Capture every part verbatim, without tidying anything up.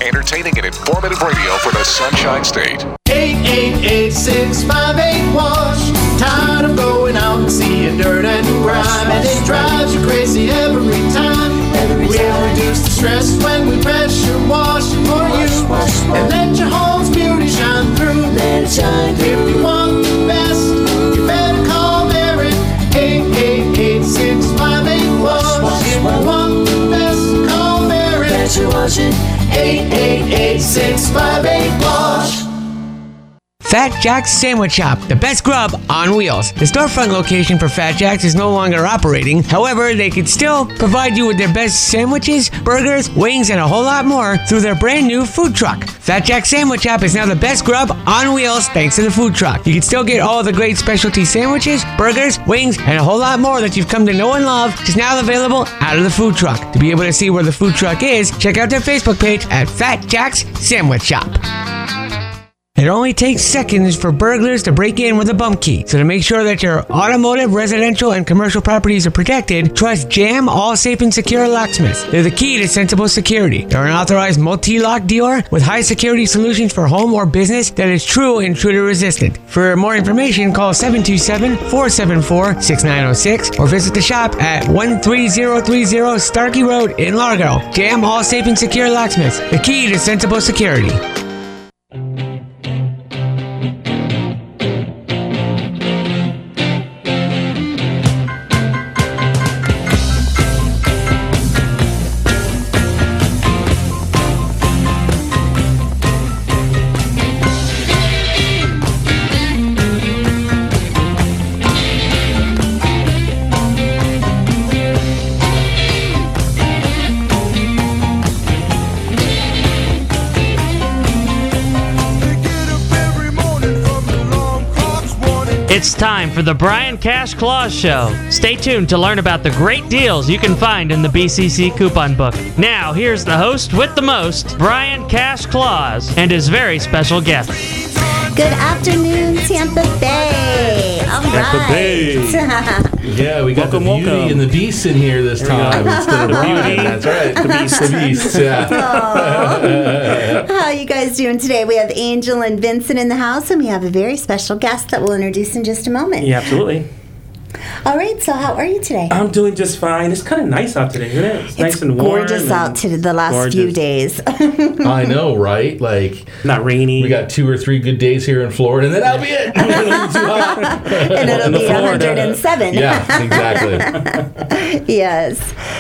Entertaining and informative radio for the Sunshine State. eight eight eight, six five eight, wash. Tired of going out and seeing dirt and grime, and it drives you crazy every time. We'll reduce the stress when we pressure wash for you, and let your home's beauty shine through. Let it shine through. If you want the best, you better call Merit. eight eight eight, six five eight, wash. If you want the best, call Merit. Pressure washing. eight eight eight, six five eight, wash. Fat Jack's Sandwich Shop, the best grub on wheels. The storefront location for Fat Jack's is no longer operating. However, they can still provide you with their best sandwiches, burgers, wings, and a whole lot more through their brand new food truck. Fat Jack's Sandwich Shop is now the best grub on wheels thanks to the food truck. You can still get all the great specialty sandwiches, burgers, wings, and a whole lot more that you've come to know and love is now available out of the food truck. To be able to see where the food truck is, check out their Facebook page at Fat Jack's Sandwich Shop. It only takes seconds for burglars to break in with a bump key. So to make sure that your automotive, residential, and commercial properties are protected, trust Jam All Safe and Secure Locksmiths. They're the key to sensible security. They're an authorized multi-lock dealer with high security solutions for home or business that is true intruder resistant. For more information, call seven two seven, four seven four, six nine zero six or visit the shop at one three zero three zero Starkey Road in Largo. Jam All Safe and Secure Locksmiths, the key to sensible security. It's time for the Brian Cash Claus Show. Stay tuned to learn about the great deals you can find in the B C C coupon book. Now, here's the host with the most, Brian Cash Claus, and his very special guest. Good afternoon, Tampa Bay. All Tampa right. Bay. Yeah, we got Welcome, the Beauty welcome. and the Beast in here this time instead of The Brian. Beauty. That's right. The Beast. The Beast, yeah. Aw. How are you guys doing today? We have Angel and Vincent in the house, and we have a very special guest that we'll introduce in just a moment. Yeah, absolutely. All right, so how are you today? I'm doing just fine. It's kind of nice out today, isn't it? It's, It's nice and warm. gorgeous and out to the last gorgeous. few days. I know, right? Like, Not rainy. we got two or three good days here in Florida, and then that'll be it. It'll be too hot. and it'll In the be Florida. one hundred seven. Yeah, exactly. Yes.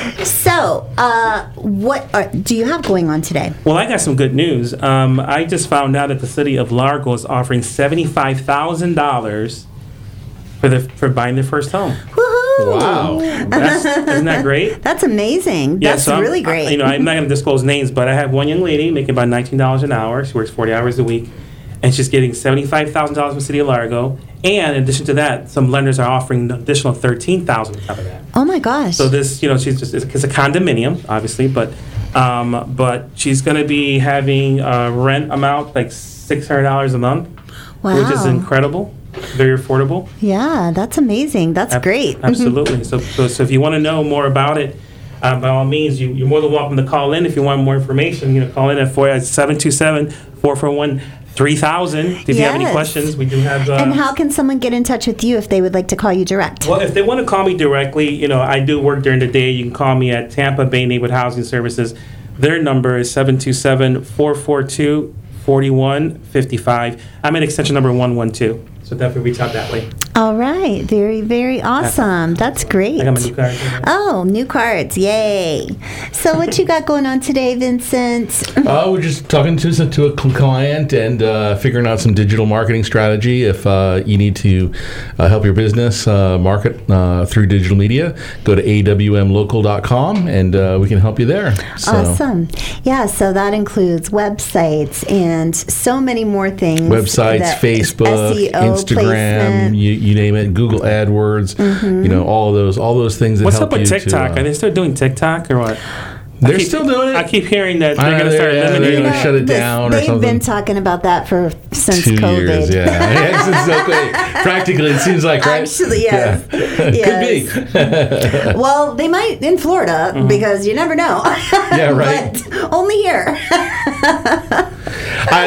So, uh, what are, do you have going on today? Well, I got some good news. Um, I just found out that the city of Largo is offering seventy-five thousand dollars for the for buying their first home. Woohoo! Wow. That's, isn't that great? That's amazing. Yeah, That's so I'm- really great. I, you know, I'm not going to disclose names, but I have one young lady making about nineteen dollars an hour. She works forty hours a week, and she's getting seventy-five thousand dollars from the city of Largo. And in addition to that, some lenders are offering an additional thirteen thousand dollars on top of that. Oh my gosh. So this, you know, she's just, it's a condominium, obviously, but um, but she's going to be having a rent amount like six hundred dollars a month, wow. which is incredible, very affordable. Yeah, that's amazing. That's Ab- great. Absolutely. so, so, so if you want to know more about it, uh, by all means, you, you're more than welcome to call in. If you want more information, you know, call in at seven two seven, four four one, three thousand. If you have any Yes. questions, we do have. Uh, And how can someone get in touch with you if they would like to call you direct? Well, if they want to call me directly, you know, I do work during the day. You can call me at Tampa Bay Neighborhood Housing Services. Their number is seven two seven, four four two, four one five five. I'm at extension number one one two. So definitely reach out that way. All right. Very, very awesome. That's great. I got my new card. Oh, new cards. Yay. So what you got going on today, Vincent? Uh, we're just talking to, to a client and uh, figuring out some digital marketing strategy. If uh, you need to uh, help your business uh, market uh, through digital media, go to A W M local dot com and uh, we can help you there. So, Awesome. Yeah, so that includes websites and so many more things. websites, that- Facebook, S E O, Instagram, placement. you, you name it, Google AdWords, Mm-hmm. you know, all of those, all those things that What's help up with you TikTok? to. Are Uh, they still doing TikTok or what? they're I keep- still doing it. I keep hearing that I they're know, going to start they're- yeah, they're eliminating gonna it. shut it down or They've something. been talking about that for since Two COVID. years, yeah. yeah since so quick. Practically, it seems like, right? Actually, yes. Yeah. Yes. Could be. Well, they might in Florida Mm-hmm. because you never know. Yeah, right. But only here.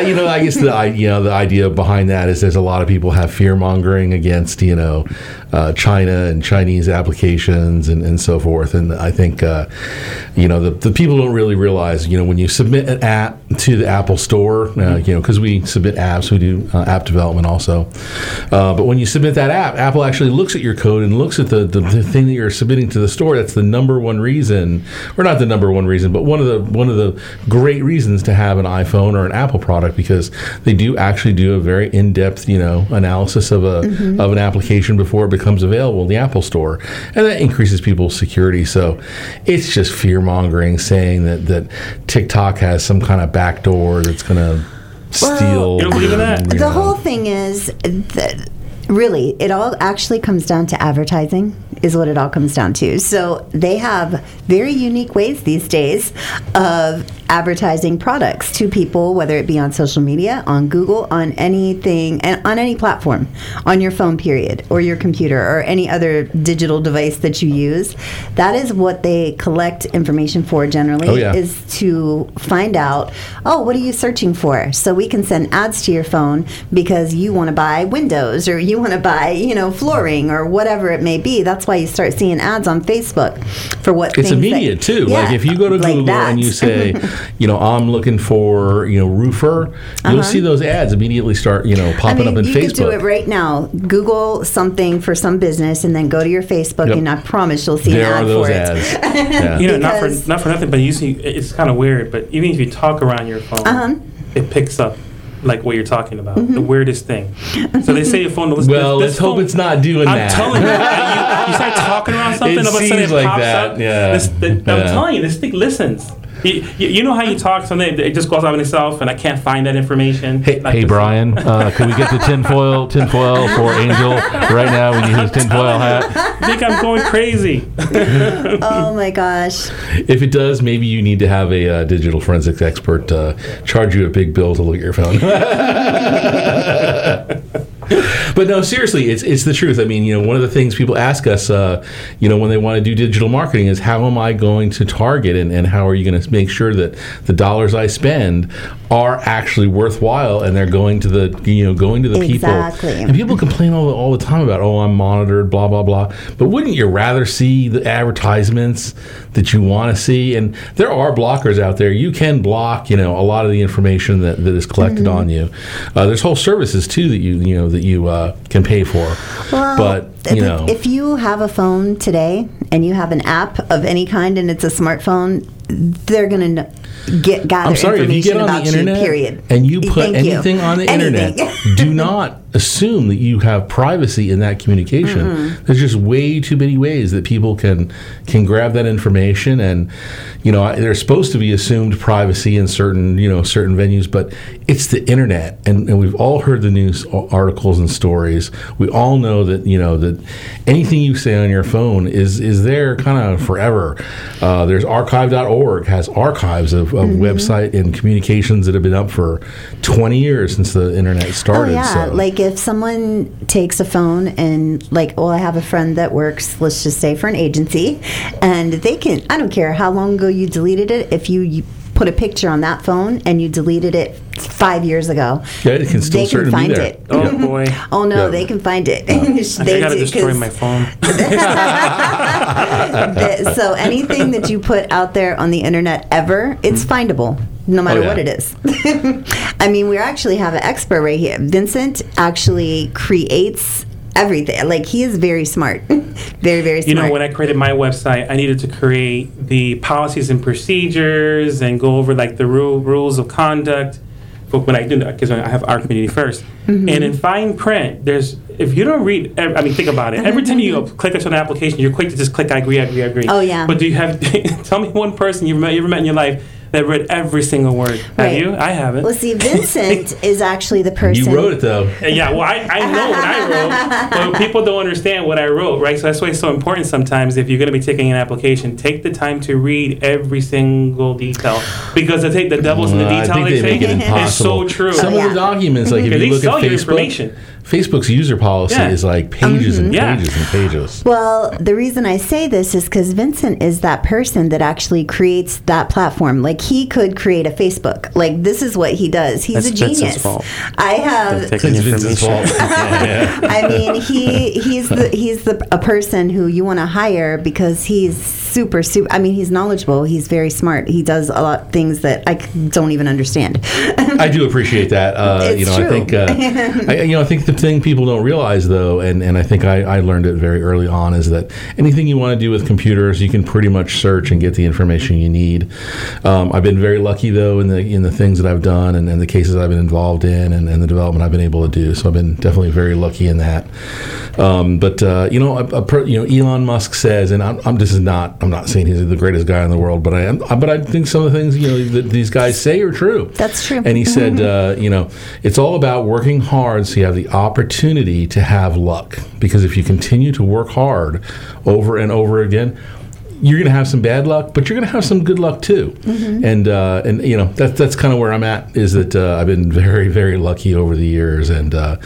you know, I guess the I- you know the idea behind that is there's a lot of people have fear mongering against you know uh, China and Chinese applications and, and so forth. And I think uh, you know the, the people don't really realize you know when you submit an app to the Apple Store, uh, you know because we submit apps, we do uh, app development also. Uh, but when you submit that app, Apple actually looks at your code and looks at the, the, the thing that you're submitting to the store. That's the number one reason, or not the number one reason, but one of the one of the great reasons to have an iPhone or an Apple product, because they do actually do a very in-depth, you know, analysis of a mm-hmm. of an application before it becomes available in the Apple Store, and that increases people's security. So it's just fear-mongering, saying that that TikTok has some kind of backdoor that's going to Well, steal. You don't believe in that? The whole thing is that really it all actually comes down to advertising is what it all comes down to. So they have very unique ways these days of advertising products to people, whether it be on social media, on Google, on anything, and on any platform, on your phone period, or your computer, or any other digital device that you use. That is what they collect information for generally, oh, yeah. is to find out, oh, what are you searching for? So we can send ads to your phone because you want to buy windows, or you want to buy, you know, flooring, or whatever it may be. That's why you start seeing ads on Facebook for what it's things immediate that, too. Yeah, like if you go to like Google that. and you say, you know, I'm looking for, you know, roofer, you'll Uh-huh. see those ads immediately start, you know, popping I mean, up in you Facebook. could do it right now. Google something for some business, and then go to your Facebook, Yep. and I promise you'll see there an ad are those for ads. it. Yeah. You know, not for Because- not for nothing, but you see, it's kind of weird. But even if you talk around your phone, Uh-huh. it picks up like what you're talking about. Mm-hmm. The weirdest thing. So they say your phone. This, Well, this let's hope phone- it's not doing I'm that. telling you, you, you start talking around something, It all of a sudden seems it like pops that, up. yeah. This, the, I'm Yeah. telling you, this thing listens. You, you, you know how you talk something, it just goes out on itself, and I can't find that information. Hey, Like Hey this- Brian, uh, can we get the tinfoil tinfoil for Angel right now when you use tinfoil hat? I think I'm going crazy. Oh my gosh. If it does, maybe you need to have a uh, digital forensics expert uh, charge you a big bill to look at your phone. But no, seriously, it's it's the truth. I mean, you know, one of the things people ask us, uh, you know, when they want to do digital marketing is, how am I going to target, and, and how are you going to make sure that the dollars I spend are actually worthwhile, and they're going to the, you know, going to the Exactly. people. And people complain all, all the time about, oh, I'm monitored, blah, blah, blah. But wouldn't you rather see the advertisements that you want to see? And there are blockers out there. You can block, you know, a lot of the information that, that is collected Mm-hmm. on you. Uh, there's whole services too that you, you know, that you uh, can pay for. Well, but you if, know, if you have a phone today and you have an app of any kind and it's a smartphone, they're going to get gather I'm sorry, if you information get on about the internet you. Period. and you put Thank you. anything on the Anything. internet, do not assume that you have privacy in that communication. Mm-hmm. There's just way too many ways that people can can grab that information, and you know, I- there's supposed to be assumed privacy in certain, you know, certain venues, but it's the internet, and, and we've all heard the news articles and stories. We all know that, you know, that anything you say on your phone is is there kind of forever. Uh, there's archive dot org has archives of, of Mm-hmm. website and communications that have been up for twenty years since the internet started. Oh yeah, so. like if someone takes a phone and like, well, I have a friend that works, let's just say for an agency, and they can, I don't care how long ago you deleted it, if you, you put a picture on that phone and you deleted it five years ago, Yeah, it can still they certainly can be find there. it. Oh boy. Oh no, Yeah. they can find it. I They think I gotta do, destroy 'cause my phone. the- so anything that you put out there on the internet ever, it's findable, no matter Oh, yeah. what it is. I mean, we actually have an expert right here. Vincent actually creates everything. Like, he is very smart. Very, very smart. You know, when I created my website, I needed to create the policies and procedures and go over like the rule, rules of conduct for when I do that, because I have our community first. Mm-hmm. And in fine print, there's, if you don't read, I mean, think about it. Every time you click onto an application, you're quick to just click, I agree, I agree, I agree. Oh, yeah. But do you have, tell me one person you've met, you ever met in your life that read every single word. Have Right. you? I haven't. Well, see, Vincent is actually the person. You wrote it though. Yeah, well, I, I know what I wrote, but people don't understand what I wrote, right? So that's why it's so important sometimes, if you're going to be taking an application, take the time to read every single detail. Because I think the devil's in the Uh, I detail, think they they make say, it it's impossible. so true. Some Oh, of yeah. the documents, like if Because you they look sell at you Facebook, information. Facebook's user policy Yeah. is like pages and Yeah. pages and pages. Well, the reason I say this is because Vincent is that person that actually creates that platform. Like, he could create a Facebook. Like, this is what he does. He's That's a Vincent's genius. fault. I have. Taking It's Vince's information. fault. Yeah, yeah. I mean, he he's the he's the a person who you want to hire because he's super super. I mean, he's knowledgeable. He's very smart. He does a lot of things that I c- don't even understand. I do appreciate that. Uh, It's you know, true. I think uh, I, you know, I think the thing people don't realize though, and, and I think I, I learned it very early on, is that anything you want to do with computers, you can pretty much search and get the information you need. Um, I've been very lucky though in the in the things that I've done and, and the cases I've been involved in and, and the development I've been able to do. So I've been definitely very lucky in that. Um, but uh, you know, a, a per, you know, Elon Musk says, and I'm, I'm this is not I'm not saying he's the greatest guy in the world, but I am. But I think some of the things you know that these guys say are true. That's true. And he said, uh, you know, it's all about working hard so you have the opportunity to have luck. Because if you continue to work hard over and over again, you're going to have some bad luck, but you're going to have some good luck too. Mm-hmm. And uh, and you know that's that's kind of where I'm at. Is that uh, I've been very very lucky over the years, and uh,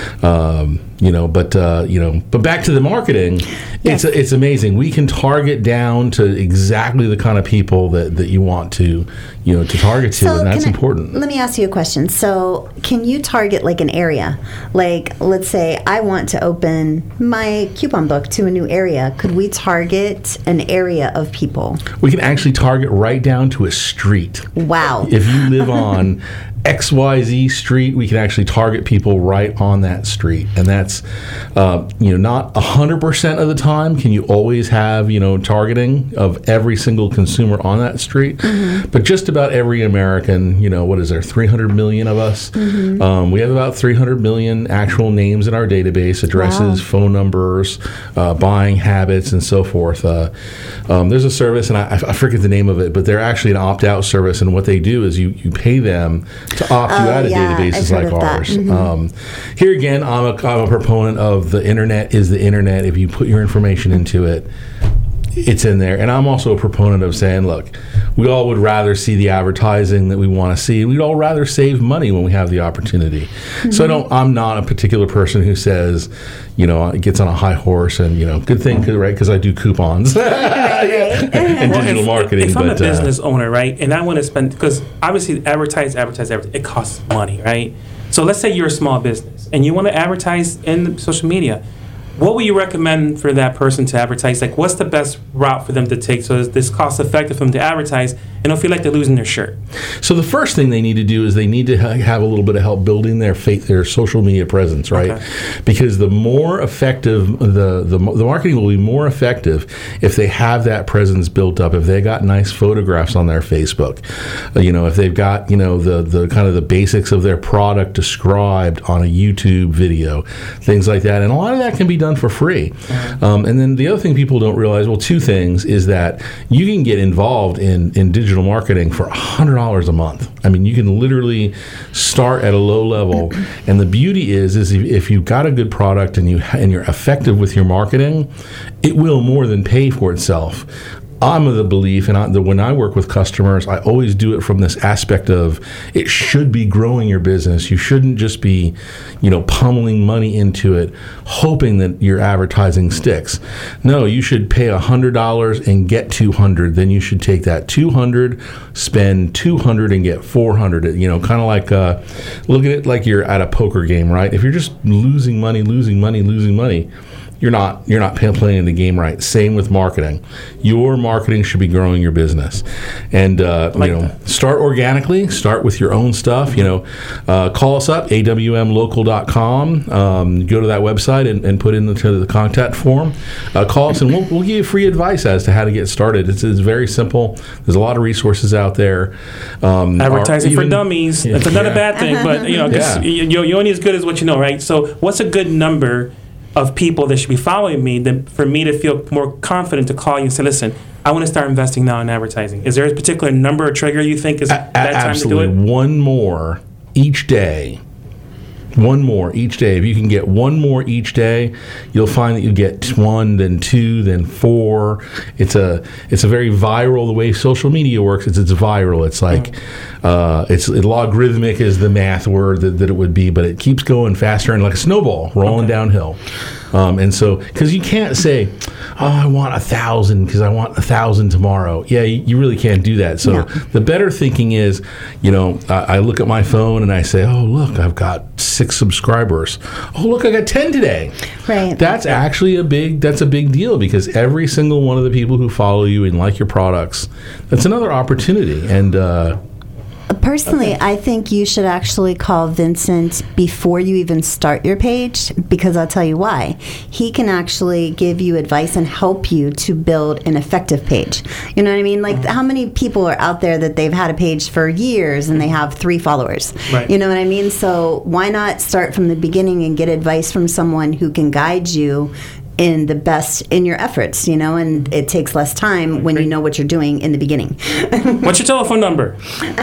um, you know, but uh, you know, but back to the marketing, Yes. it's it's amazing. We can target down to exactly the kind of people that, that you want to you know to target to, and that's can I- important. Let me ask you a question. So, can you target like an area? Like, let's say I want to open my coupon book to a new area. Could we target an area of people? We can actually target right down to a street. Wow. If you live on X Y Z street, we can actually target people right on that street. And that's, uh, you know, not one hundred percent of the time can you always have, you know, targeting of every single consumer on that street. Mm-hmm. But just about every American, you know, what is there, three hundred million of us? Mm-hmm. Um, we have about three hundred million actual names in our database, addresses, Wow. phone numbers, uh, buying habits, and so forth. Uh, um, there's a service, and I, I forget the name of it, but they're actually an opt-out service, and what they do is you, you pay them to opt you Oh, out of yeah, I've databases heard like of that. ours. Mhm. Um, here again, I'm a, I'm a proponent of the internet is the internet. If you put your information into it, it's in there. And I'm also a proponent of saying, look, we all would rather see the advertising that we want to see. We'd all rather save money when we have the opportunity. Mm-hmm. So I don't, I'm not a particular person who says, you know, gets on a high horse and, you know, good thing, 'cause, right, because I do coupons and Well, digital if, marketing. If I'm but a business uh, owner, right, and I want to spend, because obviously advertise, advertise, advertise, it costs money, right? So let's say you're a small business and you want to advertise in social media. What would you recommend for that person to advertise? Like, what's the best route for them to take so it's this cost effective for them to advertise and don't feel like they're losing their shirt? So the first thing they need to do is they need to ha- have a little bit of help building their faith, their social media presence, right? Okay. Because the more effective the, the the marketing will be more effective if they have that presence built up. If they got nice photographs on their Facebook, uh, you know, if they've got you know the the kind of the basics of their product described on a YouTube video, things like that, and a lot of that can be done for free. Um, and then the other thing people don't realize, well, two things is that you can get involved in in digital marketing for one hundred dollars a month. I mean, you can literally start at a low level, and the beauty is, is if, if you've got a good product and you and you're effective with your marketing, it will more than pay for itself. I'm of the belief, and I, that when I work with customers, I always do it from this aspect of it should be growing your business. You shouldn't just be, you know, pummeling money into it, hoping that your advertising sticks. No, you should pay one hundred dollars and get two hundred dollars. Then you should take that two hundred dollars, spend two hundred dollars and get four hundred dollars. You know, kind of like, uh, look at it like you're at a poker game, right? If you're just losing money, losing money, losing money, You're not you're not playing the game right. Same with marketing. Your marketing should be growing your business, and uh, Like you know, that. start organically. Start with your own stuff. You know, uh, call us up a w m local dot com. Um, go to that website and, and put in the, the contact form. Uh, call us and we'll we'll give you free advice as to how to get started. It's, it's very simple. There's a lot of resources out there. Um, Advertising our- for even- dummies. Yeah. That's another Yeah. bad thing, but you know, 'cause Yeah. you, you're only as good as what you know, right? So, what's a good number of people that should be following me that for me to feel more confident to call you and say, listen, I want to start investing now in advertising? Is there a particular number or trigger you think is A- that time absolutely. to do it? One more each day One more each day. If you can get one more each day, you'll find that you get one, then two, then four. It's a it's a very viral. The way social media works, it's it's viral. It's like uh, it's logarithmic is the math word that, that it would be, but it keeps going faster and like a snowball rolling Okay. downhill. Um, and so, because you can't say, "Oh, I want a thousand because I want a thousand tomorrow." Yeah, you, you really can't do that. So No. the better thinking is, you know, I, I look at my phone and I say, "Oh, look, I've got six subscribers. Oh, look, I got ten today." Right. That's actually a big. That's a big deal because every single one of the people who follow you and like your products, that's another opportunity. And uh, Personally, I think you should actually call Vincent before you even start your page, because I'll tell you why. He can actually give you advice and help you to build an effective page. You know what I mean? Like, how many people are out there that they've had a page for years and they have three followers? Right. You know what I mean? So why not start from the beginning and get advice from someone who can guide you in the best in your efforts, you know, and it takes less time when you know what you're doing in the beginning. What's your telephone number?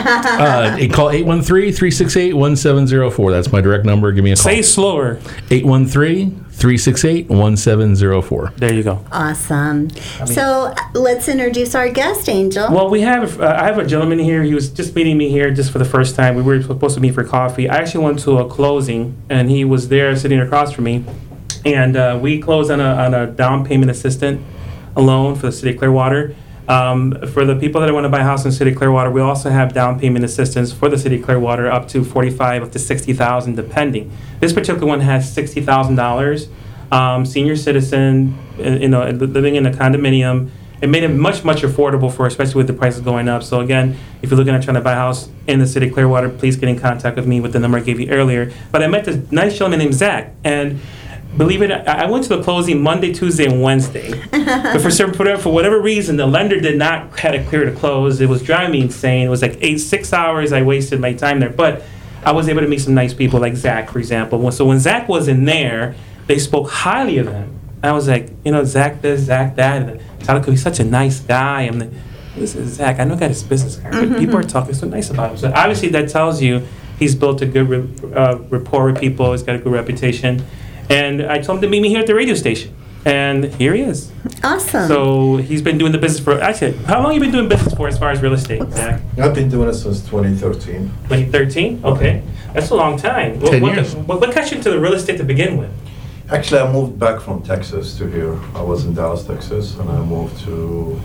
uh, call eight one three, three six eight, one seven zero four. That's my direct number. Give me a call. Say slower. eight one three, three six eight, one seven zero four. There you go. Awesome. So uh, let's introduce our guest, Angel. Well, we have. Uh, I have a gentleman here. He was just meeting me here just for the first time. We were supposed to meet for coffee. I actually went to a closing, and he was there sitting across from me. And uh, we closed on a, on a down payment assistant loan for the city of Clearwater. Um, for the people that want to buy a house in the city of Clearwater, we also have down payment assistance for the city of Clearwater up to forty-five, up to sixty thousand, depending. This particular one has sixty thousand dollars. Um, senior citizen, uh, you know, living in a condominium. It made it much, much affordable for, especially with the prices going up. So again, if you're looking at trying to buy a house in the city of Clearwater, please get in contact with me with the number I gave you earlier. But I met this nice gentleman named Zach, and believe it, I I went to the closing Monday, Tuesday, and Wednesday. But for certain, for whatever- for whatever reason, the lender did not had it clear to close. It was driving me insane. It was like eight, six hours I wasted my time there. But I was able to meet some nice people, like Zach, for example. So when Zach was in there, they spoke highly of him. I was like, you know, Zach this, Zach that. And Tyler, he's such a nice guy. I'm like, this is Zach. I know I got his business card, but people are talking so nice about him. So obviously that tells you he's built a good re- uh, rapport with people. He's got a good reputation. And I told him to meet me here at the radio station. And here he is. Awesome. So he's been doing the business for, actually, how long have you been doing business for as far as real estate, Zach? I've been doing it since twenty thirteen. twenty thirteen? Okay. That's a long time. What, Ten what, years. What, what got you into the real estate to begin with? Actually, I moved back from Texas to here. I was in Dallas, Texas, and I moved to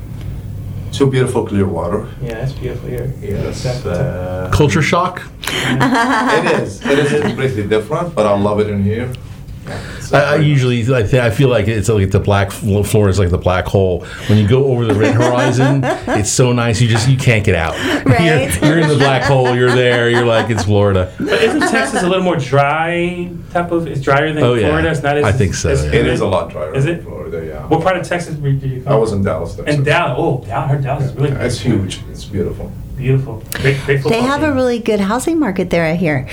to beautiful Clearwater. Yeah, that's beautiful here. Yes. That's- Uh, Culture shock. it is. It is completely different, but I love it in here. I, I usually, I, th- I feel like it's like the black fl- floor is like the black hole. When you go over the red horizon, it's so nice. You just you can't get out. Right. You're, you're in the black hole. You're there. You're like it's Florida. But isn't Texas a little more dry type of, it's drier than Oh, yeah. Florida? It's not as, I think so, as yeah. It is a lot drier Is than it? Florida, yeah. What part of Texas did you come? I was in Dallas, Texas. And Dallas. Oh, Dallas. I heard Dallas is really Yeah, it's beautiful. huge. It's beautiful. Beautiful. Great, great football They have a team. really good housing market there, I hear.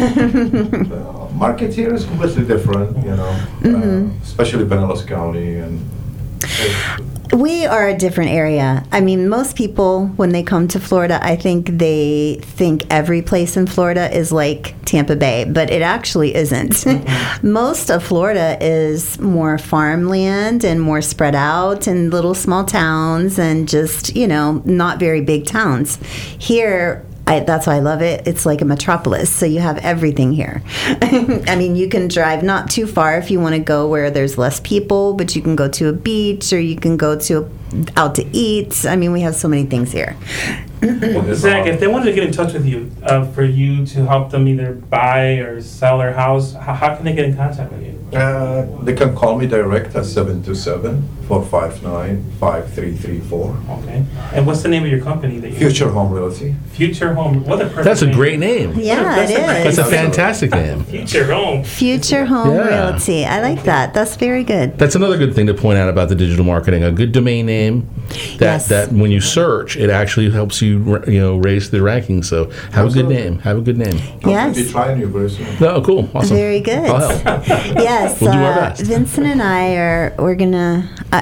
The market here is completely different, you know, Mm-hmm. uh, especially Pinellas County and. We are a different area. I mean, most people, when they come to Florida, I think they think every place in Florida is like Tampa Bay, but it actually isn't. Most of Florida is more farmland and more spread out and little small towns and just, you know, not very big towns. Here, I, that's why I love it. It's like a metropolis, so you have everything here. I mean, you can drive not too far if you want to go where there's less people, but you can go to a beach or you can go to out to eat. I mean, we have so many things here. Well, Zach, if they wanted to get in touch with you uh, for you to help them either buy or sell their house, how, how can they get in contact with you? Uh, they can call me direct at seven two seven, four five nine, five three three four. Okay. And what's the name of your company that you Future Home Realty. Future Home. What a perfect That's a name. great name. Yeah, That's it a great- is. That's a fantastic name. Future Home. Future Home Yeah. Realty. I like that. That's very good. That's another good thing to point out about the digital marketing. A good domain name that Yes. that when you search, it actually helps you you know raise the rankings. So have a good Absolutely. name. Have a good name. I'll Yes. be trying you very soon. Oh, cool. Awesome. Very good. I'll help. Yes, We'll do our uh, best. Vincent and I are we're gonna. I,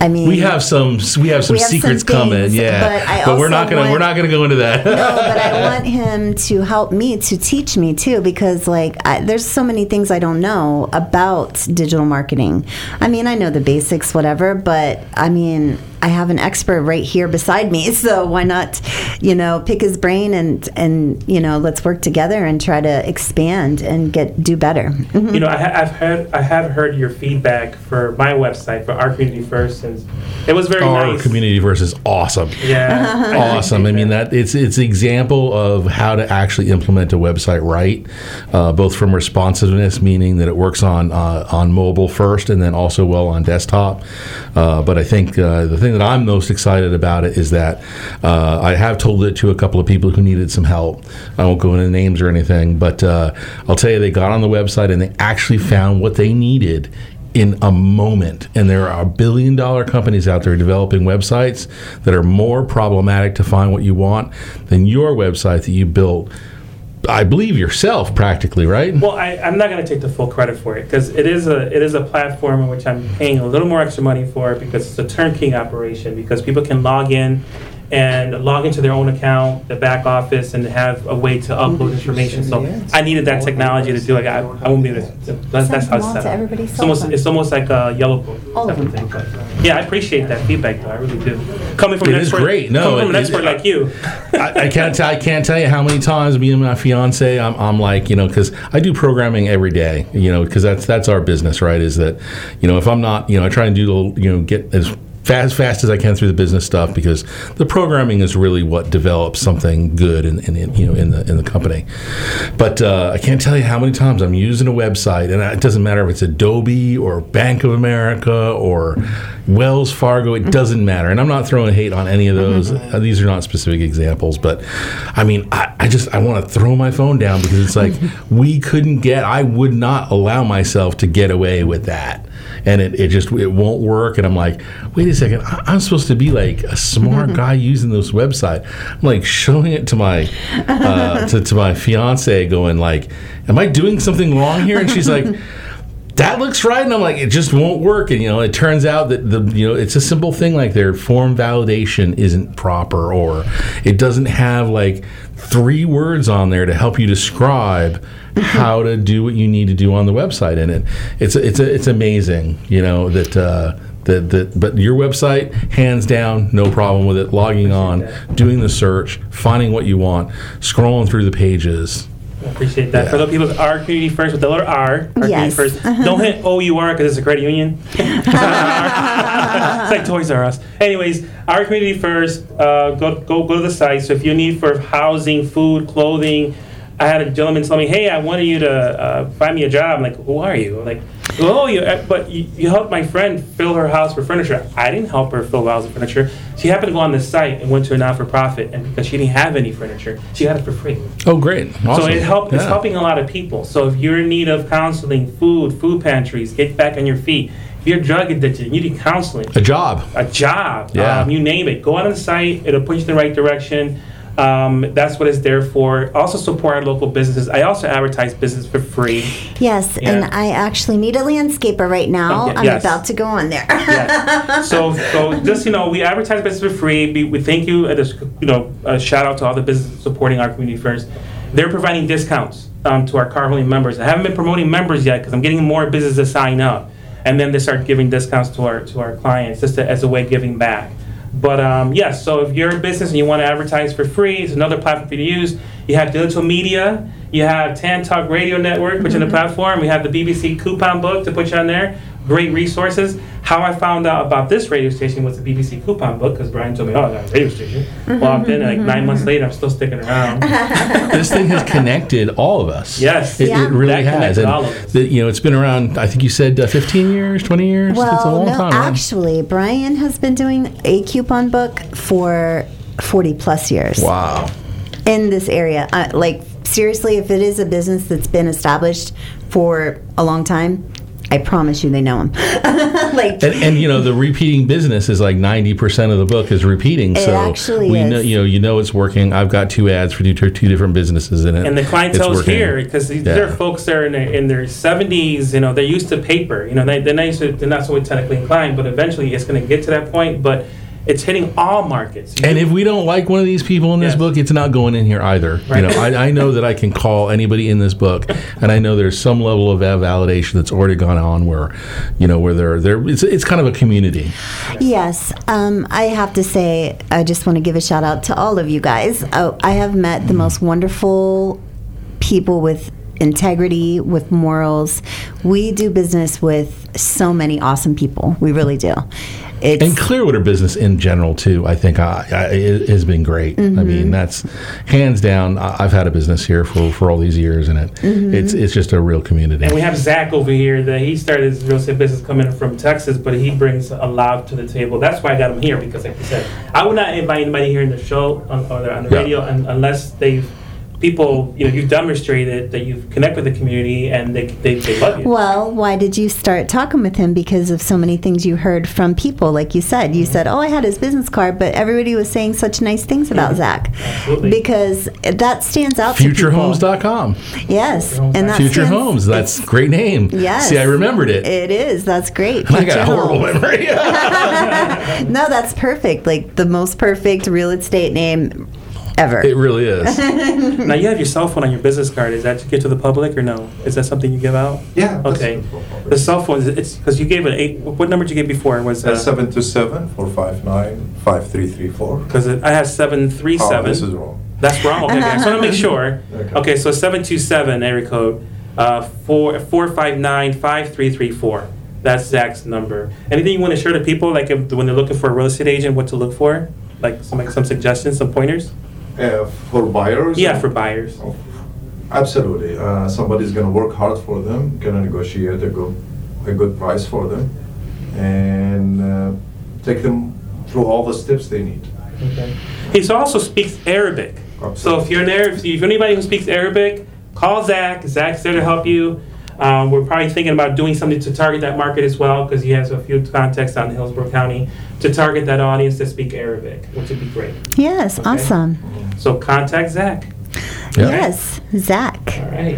I mean, we have some we have some we have secrets some coming, things, yeah. but I But we're also not gonna want- we're not gonna go into that. No, but I want him to help me to teach me too, because like I, there's so many things I don't know about digital marketing. I mean, I know the basics, whatever, but I mean, I have an expert right here beside me, so why not, you know, pick his brain and and you know, let's work together and try to expand and get do better. You know, I ha- I've heard I have heard your feedback for my website for Our Community First, and it was very Our nice. community verse is awesome. Yeah, Awesome. I mean, that it's it's an example of how to actually implement a website right, uh, both from responsiveness, meaning that it works on uh, on mobile first, and then also well on desktop. Uh, but I think uh, the thing that I'm most excited about it is that uh, I have told it to a couple of people who needed some help. I won't go into names or anything, but uh, I'll tell you, they got on the website and they actually found what they needed in a moment. And there are billion dollar companies out there developing websites that are more problematic to find what you want than your website that you built, I believe, yourself practically, right? Well, I, I'm not going to take the full credit for it because it is a it is a platform in which I'm paying a little more extra money for because it's a turnkey operation, because people can log in and log into their own account, the back office, and have a way to upload information. So I needed that technology to do it. I, I won't be able to. That's, that's how it's Send them all set to up. everybody's It's cell almost, phone. it's almost like a yellow book All type of of thing. But yeah, I appreciate that feedback, though. I really do. Coming from It an is expert, great. No, coming from an it- expert it- like you. I, I can't. T- I can't tell you how many times me and my fiance, I'm, I'm like, you know, because I do programming every day, you know, because that's that's our business, right? Is that, you know, if I'm not, you know, I try and do, the, you know, get as fast fast as I can through the business stuff, because the programming is really what develops something good in, in, in you know in the in the company. But uh, I can't tell you how many times I'm using a website, and it doesn't matter if it's Adobe or Bank of America or Wells Fargo. It doesn't matter, and I'm not throwing hate on any of those. Uh, these are not specific examples, but I mean, I, I just I want to throw my phone down because it's like we couldn't get. I would not allow myself to get away with that. And it, it just it won't work, and I'm like, wait a second, I, I'm supposed to be like a smart guy using this website. I'm like showing it to my uh, to, to my fiance, going like, am I doing something wrong here? And she's like, that looks right, and I'm like, it just won't work. And you know, it turns out that the you know it's a simple thing like their form validation isn't proper, or it doesn't have like three words on there to help you describe how to do what you need to do on the website. And it it's it's it's amazing, you know, that uh, that that. But your website, hands down, no problem with it. Logging on, doing the search, finding what you want, scrolling through the pages. I appreciate that. Yeah. For those people, Our Community First with the letter R. Our Yes. Community First. Don't hit O U R because it's a credit union. It's like Toys R Us. Anyways, Our Community First. Uh, go go go to the site. So if you need for housing, food, clothing. I had a gentleman tell me, "Hey, I wanted you to uh, find me a job." I'm like, "Who are you?" I'm like, "Oh, you, uh, but you, you helped my friend fill her house for furniture." I didn't help her fill her house for furniture. She happened to go on this site and went to a not-for-profit, and because she didn't have any furniture, she got it for free. Oh, great! Awesome. So it help, it's Yeah. helping a lot of people. So if you're in need of counseling, food, food pantries, get back on your feet. If you're drug addicted, you need counseling, A job. a job, Yeah. um, you name it. Go on the site; it'll put you in the right direction. Um, that's what it's there for. Also support our local businesses. I also advertise business for free. Yes, Yeah. and I actually need a landscaper right now. Okay, I'm yes. about to go on there. Yeah. So, so just you know, we advertise business for free. We, we thank you. And just, you know, a shout out to all the businesses supporting Our Community First. They're providing discounts um, to our car-hauling members. I haven't been promoting members yet because I'm getting more businesses to sign up, and then they start giving discounts to our to our clients just to, as a way of giving back. But um, yes, so if you're a business and you want to advertise for free, it's another platform for you to use. You have Digital Media, you have Tan Talk Radio Network, which is the platform. We have the B B C Coupon Book to put you on there. Great resources. How I found out about this radio station was the B B C Coupon Book, because Brian told me, oh, I got a radio station. Walked in, and like nine months later, I'm still sticking around. This thing has connected all of us. Yes. It, Yeah. it really That has. connected And all of us. the, you know, it's been around, I think you said uh, fifteen years, twenty years? It's a Well, long no, time, right? actually, Brian has been doing a coupon book for forty plus years Wow. in this area. Uh, like, seriously, if it is a business that's been established for a long time, I promise you, they know them. like, and, and you know, the repeating business is like ninety percent of the book is repeating. It so actually we is. know, you know, you know it's working. I've got two ads for two, two different businesses in it. And the clientele's here because these Yeah. are folks that are in their, in their seventies. You know, they're used to paper. You know, they, they're not used to, they're not so technically inclined, but eventually it's going to get to that point. But it's hitting all markets. And if we don't like one of these people in this Yes. book, it's not going in here either. Right. You know, I, I know that I can call anybody in this book, and I know there's some level of validation that's already gone on where, you know, where they're they're it's, it's kind of a community. Yes, um, I have to say, I just want to give a shout out to all of you guys. Oh, I have met the most wonderful people with integrity, with morals. We do business with so many awesome people. We really do. It's, And Clearwater business in general too, I think I, I, it has been great. Mm-hmm. I mean, that's hands down. I- I've had a business here for, for all these years, and it Mm-hmm. it's it's just a real community. And we have Zach over here that he started his real estate business coming from Texas, but he brings a lot to the table. That's why I got him here because, like you said, I would not invite anybody here in the show on, or on the Yeah. radio un, unless they've people, you know, you've demonstrated that you've connected with the community and they, they, they love you. well, why did you start talking with him? Because of so many things you heard from people, like you said. You said, oh, I had his business card, but everybody was saying such nice things about Zach. Absolutely. Because that stands out to future people. homes dot com. Yes. Future And that Future stands- Homes. That's a great name. Yes. See, I remembered it. It is. That's great. I got a Future horrible Homes. memory. No, that's perfect. Like the most perfect real estate name ever. It really is. Now you have your cell phone on your business card. Is that to give to the public or no? Is that something you give out? Yeah. that's Okay. the problem. The cell phone, it's because you gave it eight. What number did you give before? Was Uh, uh, seven two seven, four five nine, five three three four. because I have seven three Oh, seven. this is wrong. That's wrong. Okay, okay. I just want to make sure. Okay. Okay, so seven two seven area code, uh, four four five nine five three three four. That's Zach's number. Anything you want to share to people, like if, when they're looking for a real estate agent, what to look for, like some like some suggestions, some pointers? Uh, for buyers? Yeah, for buyers. Oh, absolutely. Uh, somebody's going to work hard for them, going to negotiate a good, a good price for them, and uh, take them through all the steps they need. Okay. He also speaks Arabic. So Absolutely. if you're an Arab, if you're anybody who speaks Arabic, call Zach. Zach's there to help you. Um, we're probably thinking about doing something to target that market as well because he has a few contacts down in Hillsborough County to target that audience that speak Arabic, which would be great. Yes, Okay. awesome. So contact Zach. Yeah. Yes, Zach. All right.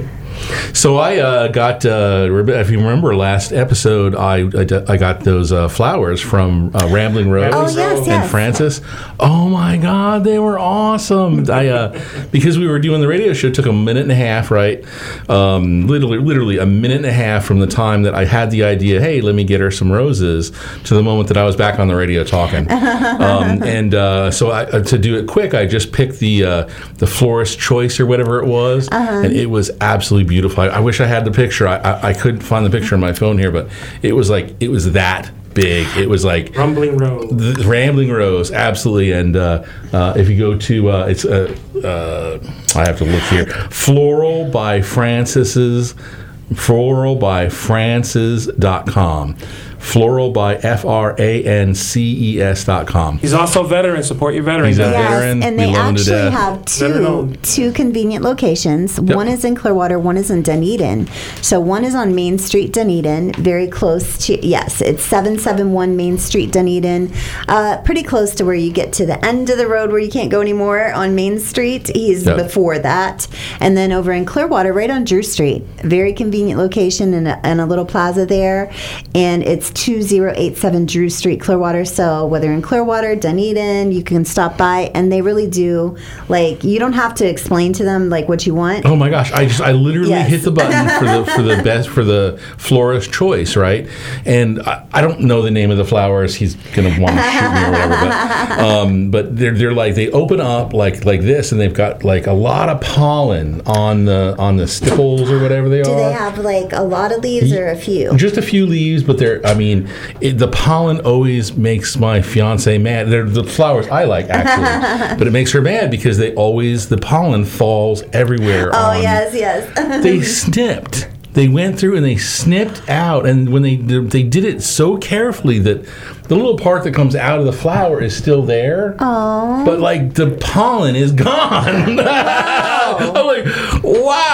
So I uh, got, uh, if you remember last episode, I I, d- I got those uh, flowers from uh, Rambling Rose Oh, yes, and yes. Francis. Oh my God, they were awesome! I uh, because we were doing the radio show, it took a minute and a half, right? Um, literally, literally a minute and a half from the time that I had the idea. Hey, let me get her some roses, to the moment that I was back on the radio talking. um, and uh, so I, uh, to do it quick, I just picked the uh, the florist choice or whatever it was, and it was absolutely beautiful. I, I wish I had the picture. I, I, I couldn't find the picture on my phone here, but it was like it was that big. It was like Rumbling Road. the Rambling Rose, absolutely. And uh, uh, if you go to uh, it's uh, uh, I have to look here. Floral by Francis's Floral by Francis dot com. Floral by F R A N C E S dot com. He's also a veteran. Support your veterans. He's a guys. Yes, veteran. and We they love him to actually death. have Veteran two owned. two convenient locations. One is in Clearwater, one is in Dunedin. So one is on Main Street, Dunedin, very close to yes, it's seven seven one Main Street, Dunedin, uh, pretty close to where you get to the end of the road where you can't go anymore on Main Street. He's Yep. before that, and then over in Clearwater, right on Drew Street, very convenient location and a, and a little plaza there, and it's two zero eight seven Drew Street, Clearwater. So whether in Clearwater, Dunedin, you can stop by, and they really do, like, you don't have to explain to them like what you want. Oh my gosh! I just I literally Yes. hit the button for the for the best for the florist choice, right? And I, I don't know the name of the flowers. He's gonna want to shoot me or whatever. But, um, but they're they're like they open up like like this, and they've got like a lot of pollen on the on the stipples or whatever they Do are. they have like a lot of leaves or a few? Just a few leaves, but they're, I mean, it, the pollen always makes my fiance mad. They're the flowers I like, actually. But it makes her mad because they always, the pollen falls everywhere. Oh, on, yes, yes. They snipped. They went through and they snipped out. And when they, they did it so carefully that the little part that comes out of the flower is still there. Oh. But like the pollen is gone. I'm like, wow,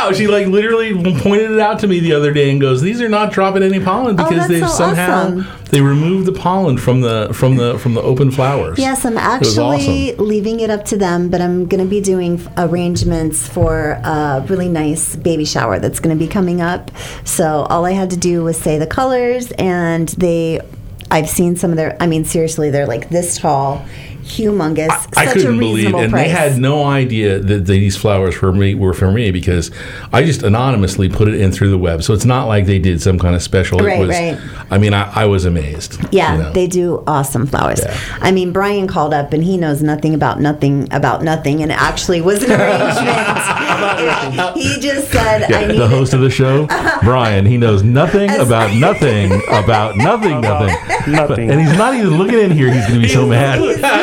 wow, she like literally pointed it out to me the other day and goes, "These are not dropping any pollen Oh, because that's they've so somehow awesome. they removed the pollen from the from the from the open flowers." Yes, I'm It was actually awesome. leaving it up to them, but I'm going to be doing arrangements for a really nice baby shower that's going to be coming up. So all I had to do was say the colors, and they, I've seen some of their, I mean, seriously, they're like this tall, humongous, I such couldn't a believe, reasonable and price. they had no idea that these flowers for me were for me because I just anonymously put it in through the web. So it's not like they did some kind of special. Right, it was, right. I mean, I, I was amazed. Yeah, you know. they do awesome flowers. Yeah. I mean, Brian called up and he knows nothing about nothing about nothing, and it actually was an arrangement. He just said, Yeah, I need the host of the show, Brian, he knows nothing about nothing about nothing, nothing. Nothing. And he's not even looking in here. He's going to be so mad.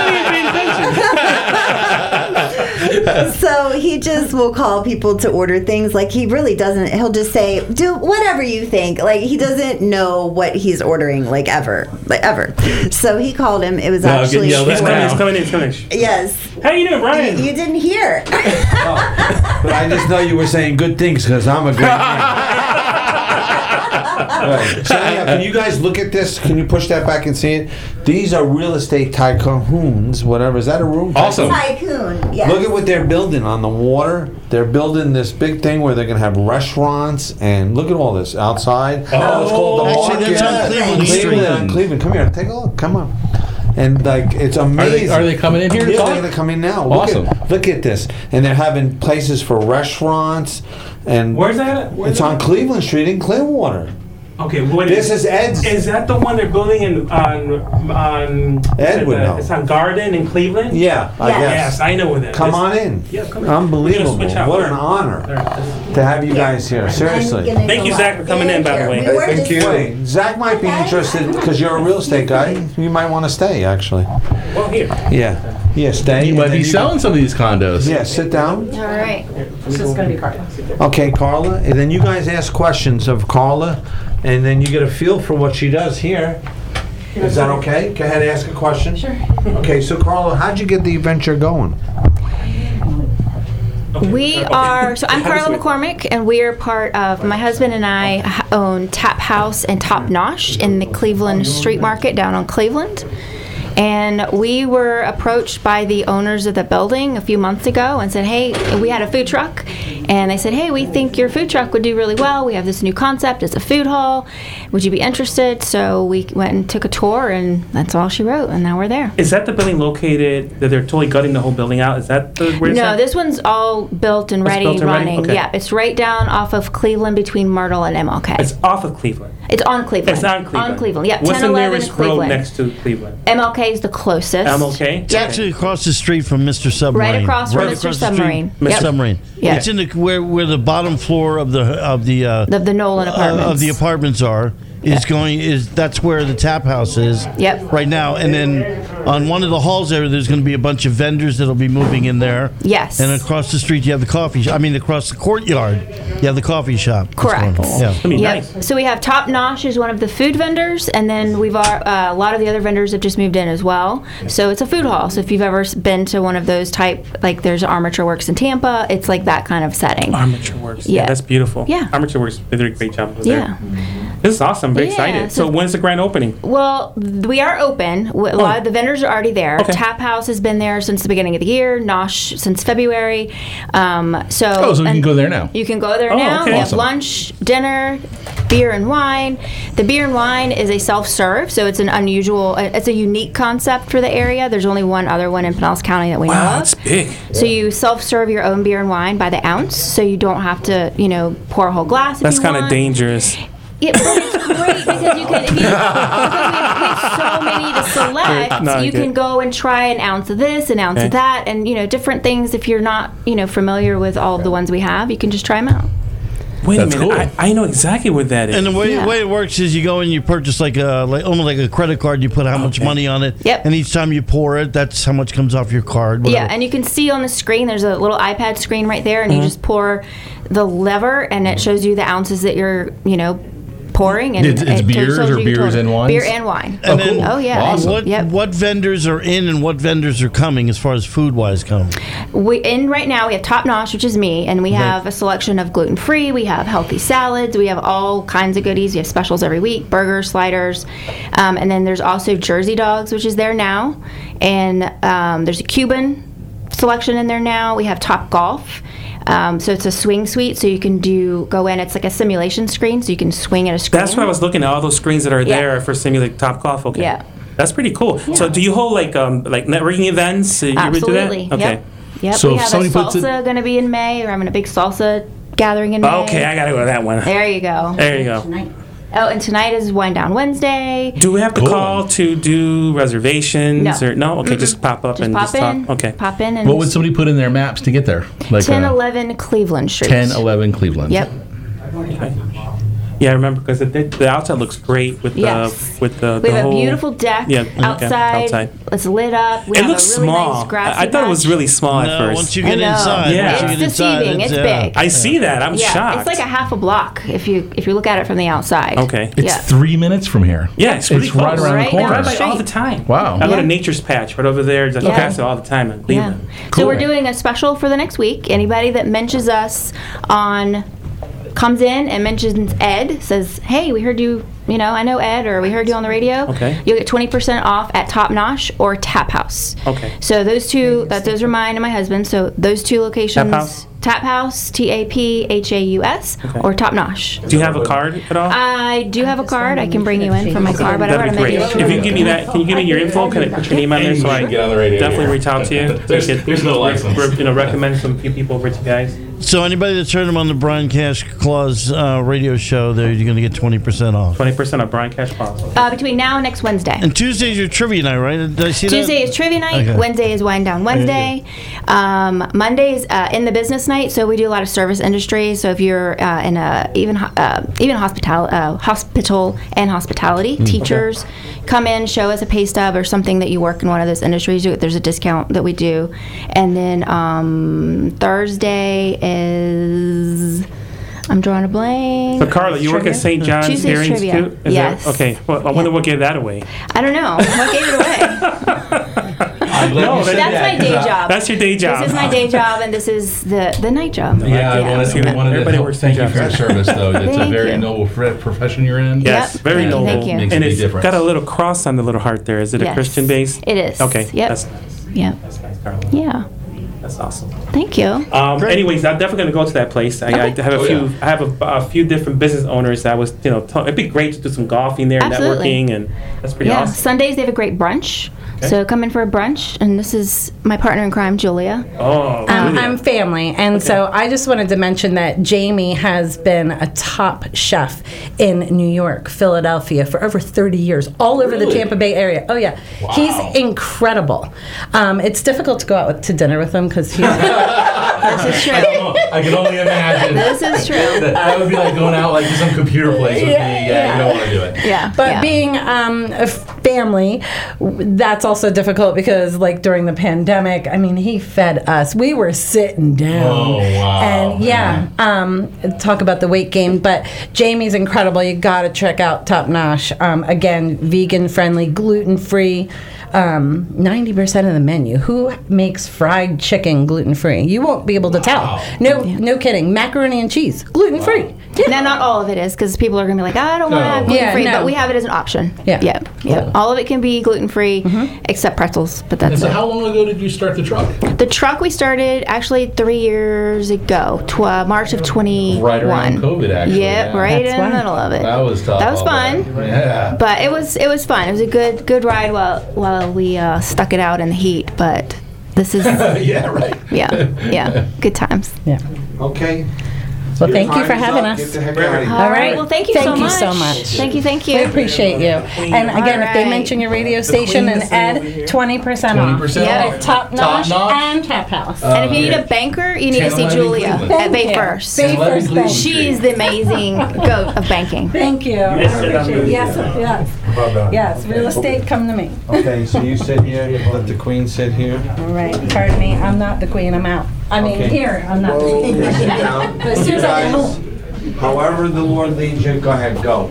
So he just will call people to order things. Like, he really doesn't, he'll just say, do whatever you think. Like, he doesn't know what he's ordering, like, ever. Like, ever. So he called him. It was Now, actually. get yelled He's at coming, now. he's coming in, he's coming in. Yes. How you doing, Brian? You, you didn't hear. But I just know you were saying good things because I'm a great man. Right. So yeah, can you guys look at this? Can you push that back and see it? These are real estate tycoons, whatever. Is that a room? Awesome. Tycoon. Yes. Look at what they're building on the water. They're building this big thing where they're going to have restaurants, and look at all this outside. Oh, it's called the Actually, market. that's on Cleveland Street. Cleveland, Cleveland, come here. Take a look. Come on. And like it's Are amazing. they, are they coming in here to Yeah, talk? they're gonna come in now. Look Awesome. At, look at this, and they're having places for restaurants, and Where's that at? Where's it's that on at? Cleveland Street in Clearwater. Okay, wait. This is Ed's. Is that the one they're building in on on? Ed would the- know. It's on Garden in Cleveland. Yeah, I Yes. guess. Yes, I know where that is. Come on in. Yeah, come in. Unbelievable! We're gonna switch out. What an honor to have you guys here. Seriously. Thank you, Zach, for coming in, by the way. We were Thank just- you. Wait, Zach might be interested because you're a real estate guy. You might want to stay, actually. Well, here. Yeah. Yeah, stay. You and might then be you selling some of these condos. Can, yeah, sit down. All right. This is going to be Carla. Okay, Carla. And then you guys ask questions of Carla, and then you get a feel for what she does here. Is that okay? Go ahead and ask a question. Sure. Okay, so Carla, how'd you get the venture going? We are, so I'm Carla McCormick, and we are part of, my husband and I h- own Tap House and Top Nosh in the Cleveland Street Market down on Cleveland. And we were approached by the owners of the building a few months ago and said, hey, we had a food truck. And they said, hey, we think your food truck would do really well. We have this new concept. It's a food hall. Would you be interested? So we went and took a tour, and that's all she wrote. And now we're there. Is that the building located that they're totally gutting the whole building out? Is that the where it's No, at? this one's all built and It's ready, built and ready? running. Okay. Yeah, it's right down off of Cleveland between Myrtle and M L K. It's off of Cleveland. It's on Cleveland. It's on Cleveland. On Cleveland. Yeah, What's ten the eleven nearest is Cleveland. road next to Cleveland? M L K is the closest. M L K. It's actually across the street from Mister Submarine. Right across from Right Mister across the street, Submarine. Mister Yep. Submarine. Yeah. It's in the where where the bottom floor of the of the uh, The, the Nolan uh, Apartments. of the apartments are is going is that's where the tap house is. Yep. Right now, and then on one of the halls there, there's going to be a bunch of vendors that'll be moving in there. Yes. And across the street, you have the coffee. Sh- I mean, across the courtyard, you have the coffee shop. That's Correct. going on. Yeah. It's gonna be Yep. nice. So we have Top Nosh is one of the food vendors, and then we've uh, a lot of the other vendors have just moved in as well. So it's a food hall. So if you've ever s- been to one of those type, like there's Armature Works in Tampa, it's like that kind of setting. Armature Works. Yeah, Yeah. that's beautiful. Yeah. Armature Works. They did a great job over Yeah. there. This is awesome. Very Yeah, excited. So, so- when's the grand opening? Well, we are open. W- A lot of the vendors are already there. Okay. Tap House has been there since the beginning of the year. Nosh since February. Um, so Oh, so we can and go there now. You can go there Oh, now. okay. We have Awesome. lunch, dinner, beer and wine. The beer and wine is a self-serve, so it's an unusual, it's a unique concept for the area. There's only one other one in Pinellas County that we know Wow, of. that's big. So you self-serve your own beer and wine by the ounce, so you don't have to, you know, pour a whole glass. If That's you kind of want. dangerous. Yeah, but it's great because you can, if you, because we have, we have so many to select, No, I you get can it. go and try an ounce of this, an ounce Okay. of that, and you know different things. If you're not, you know, familiar with all of the ones we have, you can just try them out. Wait That's a minute. cool. I, I know exactly what that is. And the way, Yeah. way it works is you go and you purchase like a like almost like a credit card. You put how much Okay. money on it. Yep. And each time you pour it, that's how much comes off your card. Yeah, whatever. and you can see on the screen. There's a little iPad screen right there, and Mm-hmm. you just pour the lever, and it shows you the ounces that you're, you know, pouring. And It's- it's it beers tells or you beers total- and wines? Beer and wine. And then, Oh, yeah. Awesome. And- What, yep. what vendors are in and what vendors are coming as far as food wise coming? We in right now we have Top Notch, which is me, and we have a selection of gluten free. We have healthy salads. We have all kinds of goodies. We have specials every week: burgers, sliders, um, and then there's also Jersey Dogs, which is there now, and um, there's a Cuban selection in there now. We have Top Golf. Um, so it's a swing suite, so you can do go in. It's like a simulation screen, so you can swing at a screen. That's what I was looking at. All those screens that are Yeah. there for Simulate Top Golf. Okay. Yeah. That's pretty cool. So do you hold like um like networking events? You ever do that? Absolutely. Okay. Yep. Yep. So we if have a somebody puts it- salsa going to be in May. We're having a big salsa gathering in May. Okay, I gotta go to that one. There you go. There you go. Oh, and tonight is Wine Down Wednesday. Do we have to Cool. call to do reservations No. or no? Okay, just pop up Just and pop just in. talk. Okay. Pop in and What would somebody put in their maps to get there? Like ten uh, eleven Cleveland Street. ten eleven Cleveland. Yep. Okay. Yeah, I remember because the, the outside looks great with the Yes. with the. We the have a whole, beautiful deck Yeah, okay, outside. outside. It's lit up. We It have looks a really small. nice grassy I, I thought it was patch. really small at No, first. once you I get know. inside, Yeah. once you It's get inside, deceiving. It's yeah. big. I see that. I'm yeah, shocked. it's like a half a block if you if you look at it from the outside. Okay. It's yeah. three minutes from here. Yeah, it's really It's right close. around Right the down corner. I ride by all the Street. time. Wow. I go Yeah. to Nature's Patch right over there. Just Yeah. pass it all the time in Yeah. Cleveland. So we're Cool. doing a special for the next week. Anybody that mentions us on comes in and mentions Ed, says, "Hey, we heard you. You know, I know Ed, or we heard you on the radio. Okay. You'll get twenty percent off at Top Notch or Tap House. Okay. So those two, that those are mine and my husband. So those two locations, Tap House? Tap House, T A P H A U S, Okay. or Top Notch. Do you have a card at all? I do have a card. I can bring you in for my card, but I That'd want be to make great. it If you can give me that, can you give me your info? Can I put your name on there so I Get on the radio. definitely reach out to you? There's- So I could there's no re- license. re- You know, recommend some few people over to you guys. So anybody that's heard him on the Brian Cash Claus uh, radio show, there you're going to get twenty percent off. Twenty percent of Brian Cash Claus. Uh, between now and next Wednesday. And Tuesday's your trivia night, right? Did I see Tuesday that? is trivia night. Okay. Wednesday is wind down Wednesday. Um, Monday is uh, in the business night. So we do a lot of service industry. So if you're uh, in a even ho- uh, even hospital uh, hospital and hospitality, teachers come in, show us a pay stub or something that you work in one of those industries. you- There's a discount that we do. And then um, Thursday is. I'm drawing a blank. But Carla, you work at Saint John's Tuesday's Hearing trivia. Institute? Is Yes. There, okay. Well, I wonder what gave that away. I don't know. What gave it away? No, That's my day job. That's your day job. This is my day job, and this is the, the night job. Yeah, I wanted, See, I wanted everybody to help. works Thank two you for your jobs. service, though. It's a Thank very you. noble fr- profession you're in. Yes, Yep. very Thank you, noble. thank you. Makes a And big it's difference. got a little cross on the little heart there. Is it a Yes. Christian base? It is. Okay. Yep. That's nice. Yeah. That's nice, Carla. Yeah. That's awesome. Thank you. Um, anyways, I'm definitely going to go to that place. I, I Okay. have a Oh, few. yeah. I have a, a few different business owners that was, you know, t- it'd be great to do some golfing there, Absolutely. networking, and that's pretty Yeah. awesome. Sundays they have a great brunch. Okay. So come in for a brunch, and this is my partner in crime, Julia. Oh, Um, Julia. I'm family, and so I just wanted to mention that Jamie has been a top chef in New York, Philadelphia for over thirty years, all over the Really? Tampa Bay area. Oh yeah, Wow. he's incredible. Um, it's difficult to go out with, to dinner with him because he's. This is true. I can only imagine. This is true. That, that would be like going out like to some computer place with Yeah, me. Yeah, yeah. you don't want to do it. Yeah. But yeah. being um, a family, w- that's also difficult because, like, during the pandemic, I mean, he fed us. We were sitting down. Oh, wow. And yeah, um, talk about the weight gain. But Jamie's incredible. You got to check out Top Notch. Um, again, vegan friendly, gluten free. Um, ninety percent of the menu. Who makes fried chicken gluten free? You won't be able to tell. No, no kidding. Macaroni and cheese, gluten free. Now, not all of it is, because people are going to be like, I don't want to No. have gluten free, Yeah, no. but we have it as an option. Yeah. Yeah. Yeah. Cool. All of it can be gluten free, except pretzels, but And that's so, it. how long ago did you start the truck? The truck we started actually three years ago, tw- uh, March of twenty-one. Right around COVID, actually. Yep, yeah. right That's in the why. middle of it. That was tough. That was all fun. day. Yeah. But it was it was fun. It was a good good ride while while we uh, stuck it out in the heat. But this is yeah, right. yeah yeah good times. Yeah. Okay. Well, thank you for Time is having up. us. Get the heck out of here. All right. Well, thank you Thank so you much. so much. Thank you. Thank We you. appreciate you. And again, if they right. mention your radio station and add twenty percent off. twenty percent Yeah. off. At Top Notch, Top Notch. and Tap House. And if you need yeah. a banker, you need to ten see eleven Julia Cleveland. at Bay Thank you. First. Bay ten eleven First Cleveland. Bank. She is the amazing goat of banking. Thank you. I appreciate it. Yes, yes. Well done. Yes, real estate, come to me. Okay, so you sit here, let the queen sit here. All right, pardon me, I'm not the queen, I'm out. I mean, Okay. here, I'm not the Whoa, queen. sit down. But as soon as I get You guys- home. However the Lord leads you, go ahead, go.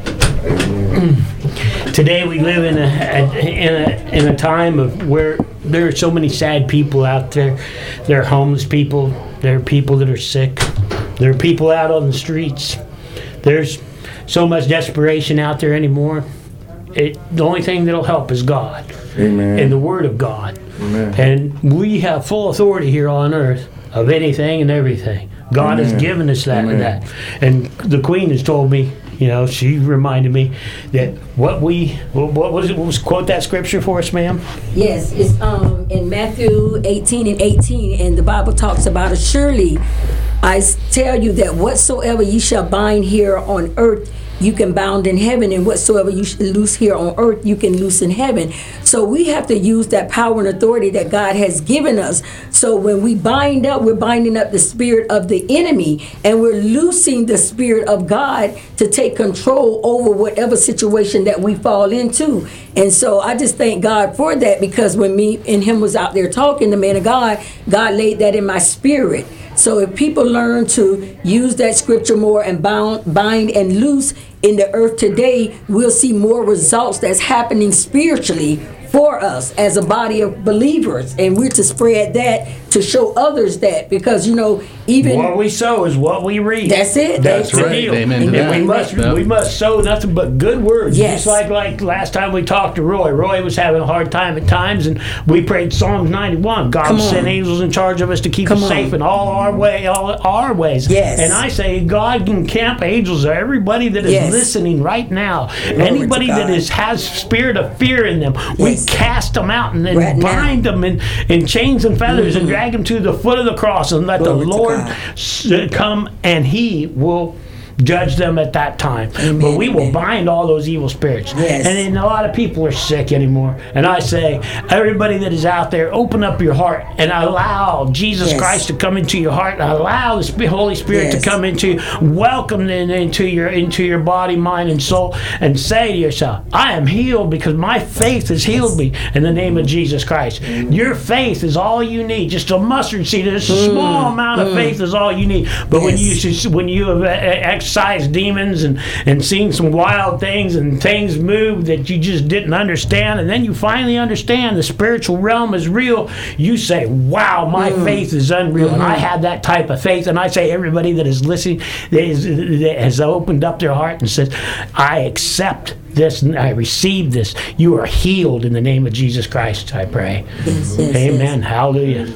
Today we live in a, in a in a time of where there are so many sad people out there. There are homeless people. There are people that are sick. There are people out on the streets. There's so much desperation out there anymore. It, the only thing that'll help is God. Amen. And the Word of God. Amen. And we have full authority here on earth of anything and everything. God Amen. has given us that and that. And the Queen has told me, you know, she reminded me that what we, what was it, what was, quote that scripture for us, ma'am? Yes, it's um, in Matthew eighteen and eighteen, and the Bible talks about it. Surely I tell you that whatsoever ye shall bind here on earth, you can bound in heaven, and whatsoever you loose here on earth, you can loose in heaven. So we have to use that power and authority that God has given us. So when we bind up, we're binding up the spirit of the enemy, and we're loosing the spirit of God to take control over whatever situation that we fall into. And so I just thank God for that, because when me and him was out there talking, the man of God, God laid that in my spirit. So if people learn to use that scripture more and bound, bind and loose in the earth today, we'll see more results that's happening spiritually for us as a body of believers. And we're to spread that to show others that, because, you know, even what we sow is what we reap. That's it. That's, That's the right. deal. Amen to And that. we must Yep. we must sow nothing but good words. Yes. Just like like last time we talked to Roy. Roy was having a hard time at times, and we prayed Psalms ninety-one. God Come will send on. angels in charge of us to keep Come us on. safe in all our way, all our ways. Yes. And I say God can camp angels of everybody that is Yes. listening right now. Glory Anybody to that God. is has spirit of fear in them, we cast them out and then Right now. bind them in, in chains and feathers Mhm. and drag them to the foot of the cross and let Glory the to Lord God. s- come and he will judge them at that time. Amen, But we will amen. bind all those evil spirits. Yes. And then a lot of people are sick anymore. And I say, everybody that is out there, open up your heart and allow Jesus Yes. Christ to come into your heart, and allow the Sp- Holy Spirit Yes. to come into, welcome them into your into your body, mind, and soul, and say to yourself, I am healed because my faith has healed me in the name of Jesus Christ. Your faith is all you need. Just a mustard seed, a small amount of mm. faith is all you need. But when you when you have uh, exorcised demons and and seen some wild things and things move that you just didn't understand, and then you finally understand the spiritual realm is real, you say, wow, my Mm. faith is unreal. And I have that type of faith, and I say everybody that is listening, that, is, that has opened up their heart and says, I accept this and I receive this. You are healed in the name of Jesus Christ, I pray. Yes, yes, Amen. Hallelujah.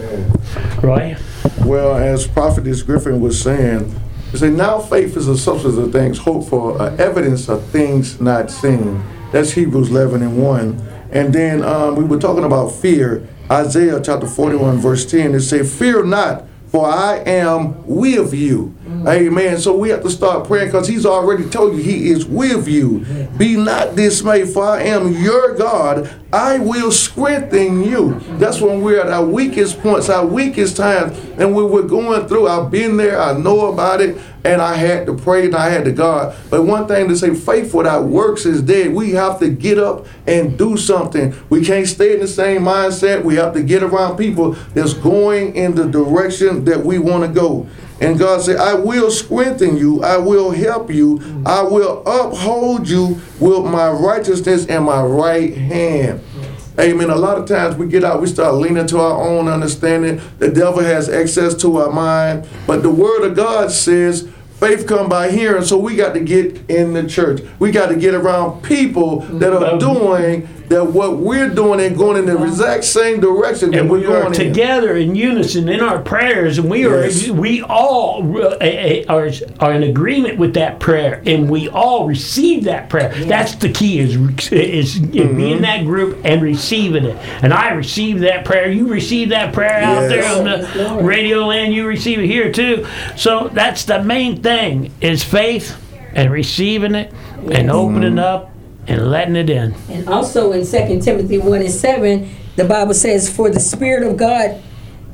Roy? Well, as Prophetess Griffin was saying, he said, now faith is a substance of things hoped for, uh, evidence of things not seen. That's Hebrews eleven and one. And then um, we were talking about fear. Isaiah chapter forty-one, verse ten, it says, fear not, for I am with you. Mm-hmm. Amen. So we have to start praying, because he's already told you he is with you. Mm-hmm. Be not dismayed, for I am your God. I will strengthen you. Mm-hmm. That's when we're at our weakest points, our weakest times. And when we're going through, I've been there, I know about it, and I had to pray and I had to God. But one thing to say, faith without works is dead. We have to get up and do something. We can't stay in the same mindset. We have to get around people that's going in the direction that we want to go. And God said, I will strengthen you. I will help you. I will uphold you with my righteousness and my right hand. Amen. A lot of times we get out, we start leaning to our own understanding. The devil has access to our mind. But the word of God says, faith come by hearing. So we got to get in the church. We got to get around people that are doing that what we're doing and going in the exact same direction that and we're we going are in. together in unison in our prayers, and we Yes. are we all uh, uh, are, are in agreement with that prayer, and we all receive that prayer. That's the key, is is mm-hmm. be in that group and receiving it. And I receive that prayer. You receive that prayer out Yes. there on the radio land. You receive it here too. So that's the main thing, is faith and receiving it and opening up and letting it in. And also in Second Timothy one and seven, the Bible says, for the Spirit of God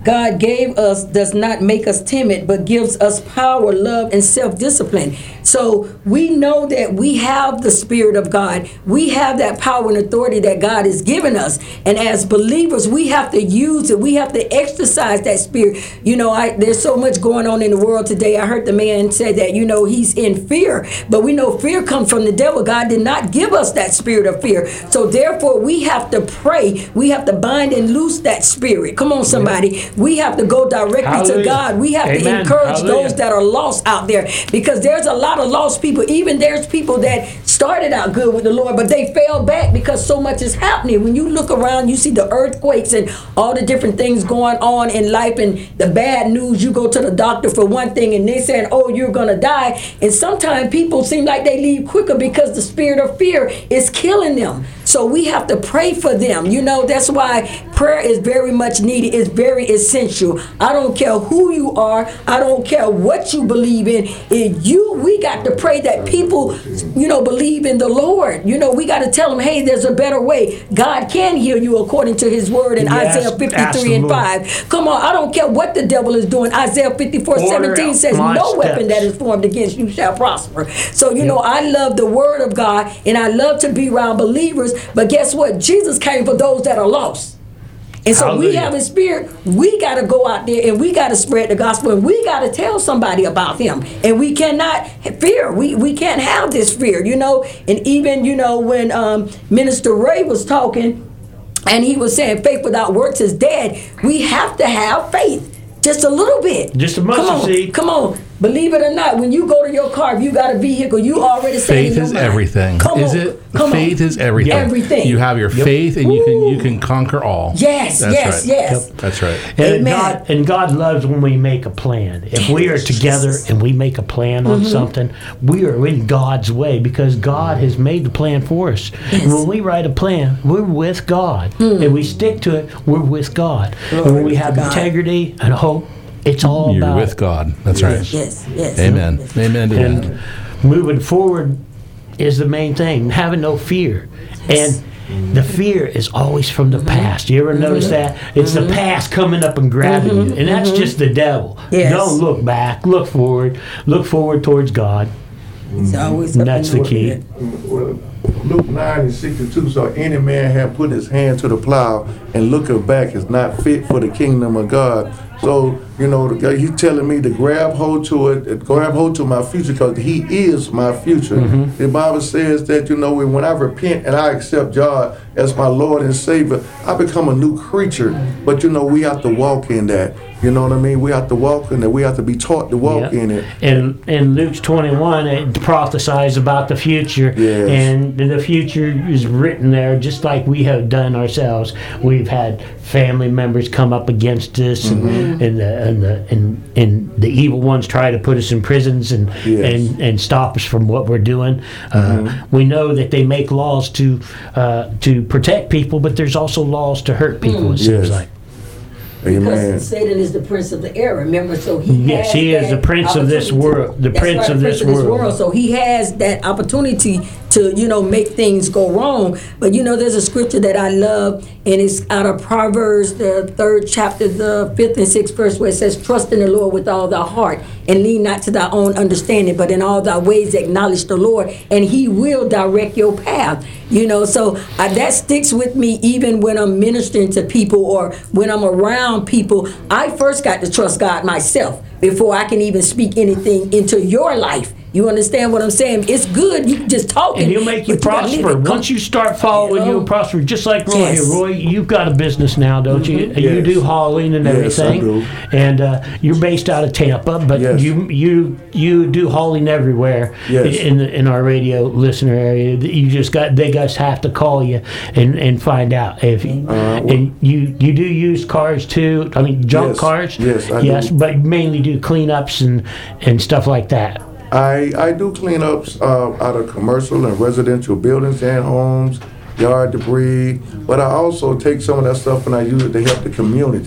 God gave us does not make us timid, but gives us power, love, and self-discipline. So we know that we have the Spirit of God. We have that power and authority that God has given us. And as believers, we have to use it. We have to exercise that Spirit. You know, I, there's so much going on in the world today. I heard the man say that, you know, he's in fear. But we know fear comes from the devil. God did not give us that spirit of fear. So therefore, we have to pray. We have to bind and loose that spirit. Come on, somebody. We have to go directly Hallelujah. to God. We have Amen. to encourage Hallelujah. those that are lost out there, because there's a lot of lost people. Even there's people that started out good with the Lord, but they fell back because so much is happening. When you look around, you see the earthquakes and all the different things going on in life, and the bad news. You go to the doctor for one thing and they saying, oh, you're going to die. And sometimes people seem like they leave quicker because the spirit of fear is killing them. So we have to pray for them. You know, that's why prayer is very much needed. It's very essential. I don't care who you are. I don't care what you believe in. If you, we got to pray that people, you know, believe in the Lord. You know, we got to tell them, hey, there's a better way. God can heal you according to his word in Yes, Isaiah fifty-three and five. Come on, I don't care what the devil is doing. Isaiah fifty-four seventeen says, my no weapon steps. that is formed against you shall prosper. So, you Yep. know, I love the word of God, and I love to be around believers. But guess what? Jesus came for those that are lost. And so we Hallelujah. have his spirit. We got to go out there and we got to spread the gospel, and we got to tell somebody about him. And we cannot fear. We we can't have this fear, you know. And even, you know, when um, Minister Ray was talking, and he was saying faith without works is dead, we have to have faith. Just a little bit. Just a Come mustard on, seed. come on. Believe it or not, when you go to your car, if you got a vehicle, you already saying in Faith your is mind, everything. Come is on, it? come Faith on. is everything. Everything. You have your Yep. faith, and you can you can conquer all. Yes, That's yes, right. yes. That's right. And Amen. God, and God loves when we make a plan. If we are together and we make a plan on Mhm. something, we are in God's way because God has made the plan for us. And when we write a plan, we're with God. And we stick to it, we're with God. and when we have integrity and hope, it's all You're about with God. That's right. Yes, yes. Amen. Amen to and that. moving forward is the main thing. Having no fear. And the fear is always from the past. You ever notice that? It's the past coming up and grabbing you. And that's just the devil. Yes. Don't look back. Look forward. Look forward towards God. It's always And up that's in the key. Well, Luke nine and sixty-two, so any man have put his hand to the plow and looking back is not fit for the kingdom of God. So, you know, the guy, he's telling me to grab hold to it, uh, grab hold to my future, because he is my future. Mm-hmm. The Bible says that, you know, when I repent and I accept God as my Lord and Savior, I become a new creature. But, you know, we have to walk in that. You know what I mean? We have to walk in it. We have to be taught to walk Yeah. in it. And in Luke twenty-one, it prophesies about the future. Yes. And the future is written there just like we have done ourselves. We've had family members come up against us, Mm-hmm. and, and, the, and, the, and, and the evil ones try to put us in prisons and, Yes. and, and stop us from what we're doing. Mm-hmm. Uh, we know that they make laws to, uh, to protect people, but there's also laws to hurt people, it seems Yes. like. Amen. Because Satan is the prince of the air, remember? So he Yes, has he is that the prince of this opportunity. world, the That's prince right, of the this prince world. So he has that opportunity to, you know, make things go wrong. But, you know, there's a scripture that I love, and it's out of Proverbs, the third chapter, the fifth and sixth verse, where it says, trust in the Lord with all thy heart, and lean not to thy own understanding, but in all thy ways acknowledge the Lord, and he will direct your path. You know, so uh, that sticks with me even when I'm ministering to people or when I'm around people. I first got to trust God myself before I can even speak anything into your life. You understand what I'm saying? It's good. You just talking. And he'll make you but gotta live prosper. it. Once you start following, You know? you'll prosper. Just like Roy Yes. here. Roy, you've got a business now, don't you? Mhm. You Yes. do hauling and Yes, I everything. do. And uh, you're based out of Tampa, but Yes. you you you do hauling everywhere Yes. in the, in our radio listener area. You just got they guys have to call you and, and find out if you, Uh, well- and you you do use cars too. I mean junk Yes. cars. Yes, I yes, do. but mainly do cleanups and and stuff like that. I, I do cleanups uh, out of commercial and residential buildings and homes, yard debris, but I also take some of that stuff and I use it to help the community.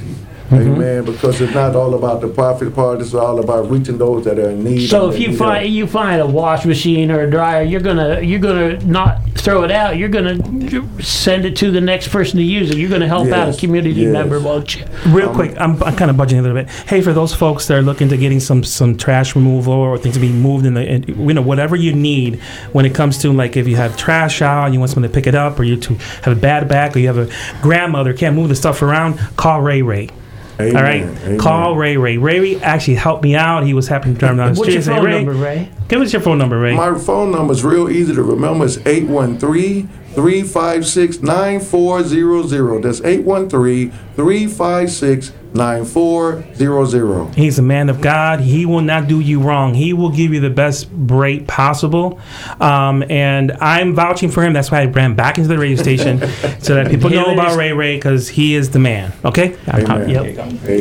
Amen. Because it's not all about the profit part. It's all about reaching those that are in need. So and if you need find help. you find a wash machine or a dryer, you're gonna you're gonna not throw it out. You're gonna send it to the next person to use it. You're gonna help out a Yes, community yes. member, won't you? Real quick, I'm, I'm kind of budging a little bit. Hey, for those folks that are looking to getting some some trash removal or things to be moved in the, in, you know, whatever you need when it comes to, like, if you have trash out and you want someone to pick it up, or you to have a bad back, or you have a grandmother can't move the stuff around, call Ray Ray. Amen, All right, amen. call Ray Ray. Ray Ray actually helped me out. He was happy to drive down the What's street. your and say, phone Ray, number, Ray? Give us your phone number, Ray. My phone number is real easy to remember. It's eight one three, three five six, nine four zero zero. That's eight one three, three five six, nine four zero zero. He's a man of God. He will not do you wrong. He will give you the best rate possible. Um, and I'm vouching for him. That's why I ran back into the radio station so that people know about Ray Ray, because he is the man. Okay? Amen. Yep.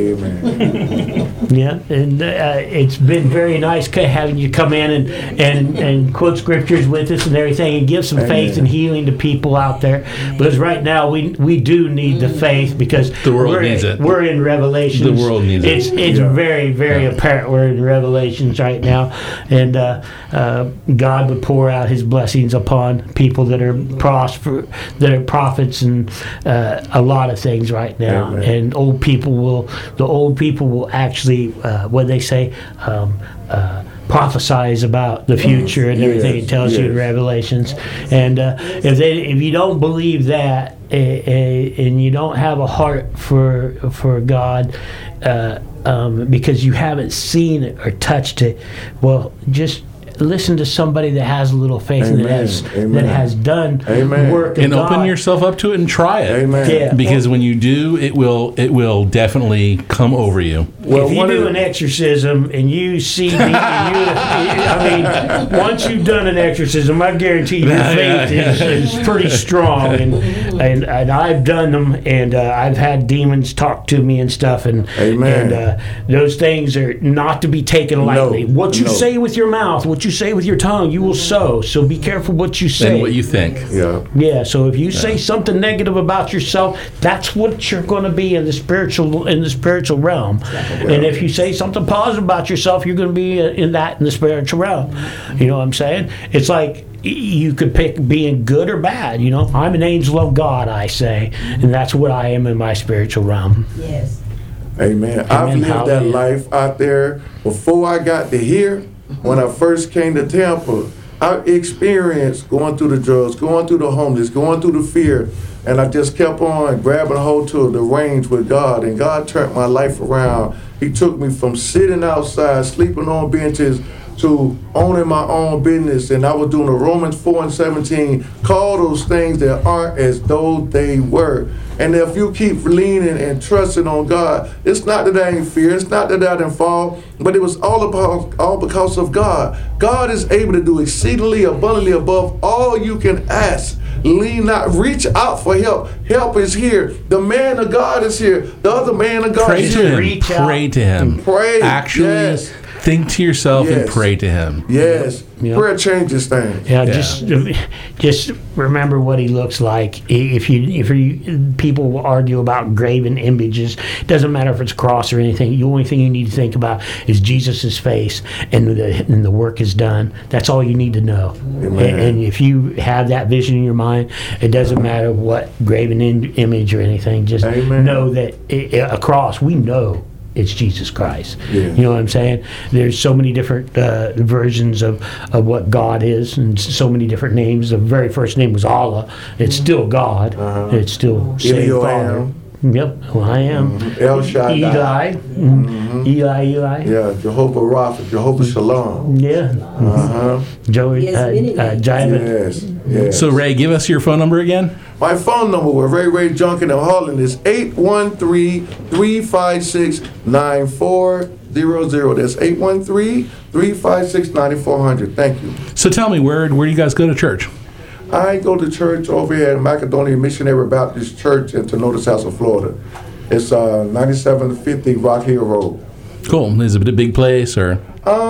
Amen. Yeah, and uh, it's been very nice ca- having you come in and, and, and quote scriptures with us and everything, and give some Amen. faith and healing to people out there. Because right now we we do need the faith, because The world we're, needs it. We're in Revelations. The world needs it. it's, It's Yeah. very very Yeah. apparent we're in Revelations right now, and uh, uh, God would pour out His blessings upon people that are prosper, that are prophets, and uh, a lot of things right now. Amen. And old people will, the old people will actually, uh, what they say, um, uh, prophesize about the future and everything Yes, it tells you in yes. Revelations. And uh, if they, if you don't believe that, uh, uh, and you don't have a heart for for God, uh, um, because you haven't seen it or touched it, well, just listen to somebody that has a little faith and that Amen. has Amen. that has done Amen. work of And open God. yourself up to it and try it. Amen. Yeah. Because when you do, it will it will definitely come over you. Well, if you one of do the- an exorcism and you see, the, you, I mean, once you've done an exorcism, I guarantee your Yeah, faith yeah, is, is pretty strong. And, and and I've done them, and uh, I've had demons talk to me and stuff, and Amen. and uh, those things are not to be taken lightly. No, what you no. say with your mouth, what you say with your tongue, you will sow. So be careful what you say. And what you think. Yeah. Yeah, so if you say something negative about yourself, that's what you're going to be in the spiritual in the spiritual realm. And if you say something positive about yourself, you're going to be uh, in that in the spiritual realm. You know what I'm saying? It's like y- you could pick being good or bad. You know, I'm an angel of God, I say, and that's what I am in my spiritual realm. Yes. Amen. I've Amen. lived that Hallelujah. life out there before I got to here. When I first came to Tampa, I experienced going through the drugs, going through the homeless, going through the fear, and I just kept on grabbing hold to the reins with God, and God turned my life around. He took me from sitting outside, sleeping on benches, to owning my own business, and I was doing the Romans four and seventeen, call those things that aren't as though they were. And if you keep leaning and trusting on God, it's not that I ain't fear, it's not that I didn't fall, but it was all about all because of God. God is able to do exceedingly abundantly above all you can ask. Lean not, reach out for help. Help is here. The man of God is here. The other man of God Pray is to here. him. Pray to him. Pray. Actually, Yes. think to yourself and Yes. pray to him. Yes. Yeah. Prayer changes things. Yeah, just just remember what he looks like. If you if you people will argue about graven images, it doesn't matter if it's a cross or anything. The only thing you need to think about is Jesus' face, and the and the work is done. That's all you need to know. And, and if you have that vision in your mind, it doesn't matter what graven in, image or anything. Just Amen. know that it, a cross, we know it's Jesus Christ. Yeah. You know what I'm saying? There's so many different uh, versions of, of what God is, and so many different names. The very first name was Allah. It's still God. Uh-huh. It's still same Eli, Father. Yep, who I am. Mhm. El Shaddai. Eli. Mhm. Eli, Eli. Yeah, Jehovah Rapha, Jehovah Shalom. Yeah. Uh-huh. Joey, Yes, uh, many uh, names. Jivin. Yes, yes. So Ray, give us your phone number again. My phone number with Ray Ray Junkin and Harlan is eight one three, three five six, nine four zero zero. That's eight one three, three five six, nine four zero zero. Thank you. So tell me, where where do you guys go to church? I go to church over here at Macedonia Missionary Baptist Church in Tenoda, South Florida. It's uh, ninety-seven fifty Rock Hill Road. Cool. Is it a big place or?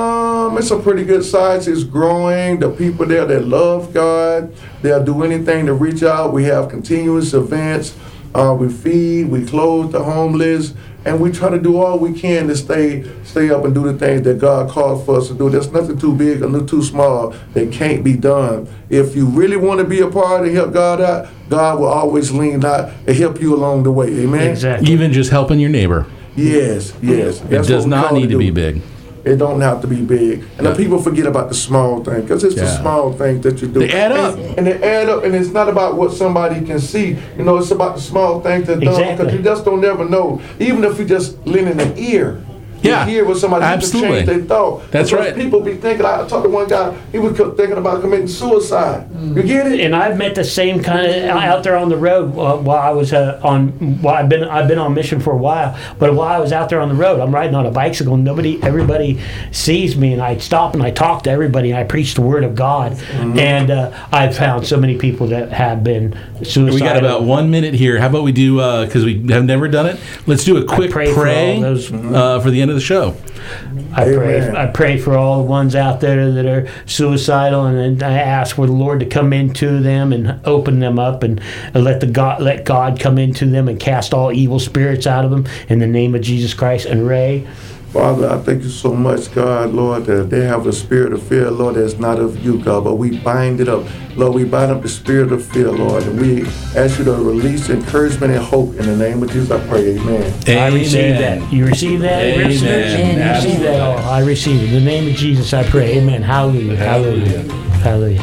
Um, it's a pretty good size. It's growing. The people there that love God, they'll do anything to reach out. We have continuous events. Uh, we feed, we clothe the homeless, and we try to do all we can to stay stay up and do the things that God called for us to do. There's nothing too big or too small that can't be done. If you really want to be a part and help God out, God will always lean out and help you along the way. Amen? Exactly. Even just helping your neighbor. Yes, yes. It That's does what we not call need to do. be big. It don't have to be big. And Yeah. the people forget about the small thing, because it's the Yeah. small things that you do. They add up. And, and they add up, and it's not about what somebody can see. You know, it's about the small things that done, Exactly. because you just don't never know. Even if you just lending an ear. Yeah, You hear what somebody you can absolutely. change their thought. That's Because right. people be thinking, I talked to one guy, he was co- thinking about committing suicide. You get it? And I've met the same kind of out there on the road uh, while I was uh, on. While I've been I've been on mission for a while, but while I was out there on the road, I'm riding on a bicycle. Nobody, everybody sees me, and I stop and I talk to everybody, and I preach the word of God. Mm-hmm. And uh, I've found so many people that have been suicidal. We got about one minute here. How about we do, because we have never done it, let's do a quick pray for pray, all those- uh, for the end of the show. I pray. Amen. I pray for all the ones out there that are suicidal, and I ask for the Lord to come into them and open them up, and let the God let God come into them and cast all evil spirits out of them in the name of Jesus Christ. And Ray, Father, I thank you so much, God, Lord, that they have a spirit of fear, Lord, that's not of you, God, but we bind it up. Lord, we bind up the spirit of fear, Lord, and we ask you to release encouragement and hope. In the name of Jesus, I pray, amen. I receive that. You receive that, Amen. listeners? You receive that all. I receive it. In the name of Jesus, I pray. Amen. Hallelujah. Hallelujah. Hallelujah.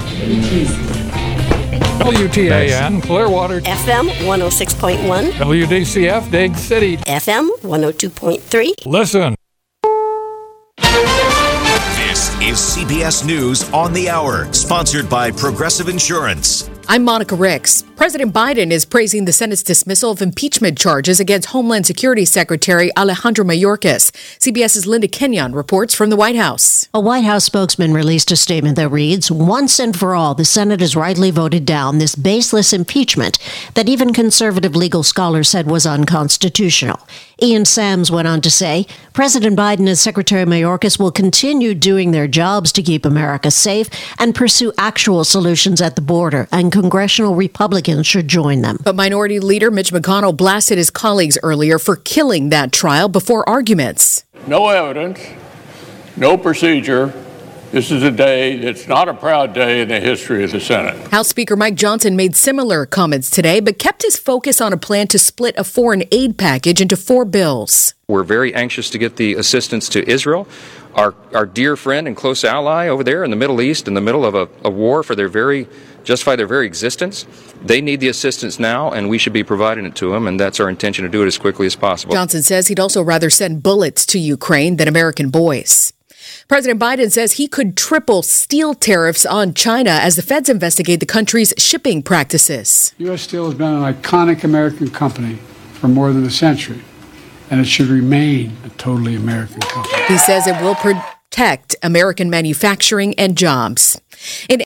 W T A N, Clearwater. F M one oh six point one. W D C F, Dade City. F M one oh two point three. Listen. This is C B S News on the Hour, sponsored by Progressive Insurance. I'm Monica Ricks. President Biden is praising the Senate's dismissal of impeachment charges against Homeland Security Secretary Alejandro Mayorkas. CBS's Linda Kenyon reports from the White House. A White House spokesman released a statement that reads, "Once and for all, the Senate has rightly voted down this baseless impeachment that even conservative legal scholars said was unconstitutional." Ian Sams went on to say, President Biden and Secretary Mayorkas will continue doing their jobs to keep America safe and pursue actual solutions at the border, and congressional Republicans should join them. But Minority Leader Mitch McConnell blasted his colleagues earlier for killing that trial before arguments. No evidence, no procedure. This is a day that's not a proud day in the history of the Senate. House Speaker Mike Johnson made similar comments today, but kept his focus on a plan to split a foreign aid package into four bills. We're very anxious to get the assistance to Israel, our our dear friend and close ally over there in the Middle East, in the middle of a, a war for their very, justify their very existence. They need the assistance now, and we should be providing it to them, and that's our intention to do it as quickly as possible. Johnson says he'd also rather send bullets to Ukraine than American boys. President Biden says he could triple steel tariffs on China as the feds investigate the country's shipping practices. U S. Steel has been an iconic American company for more than a century, and it should remain a totally American company. He says it will protect American manufacturing and jobs. In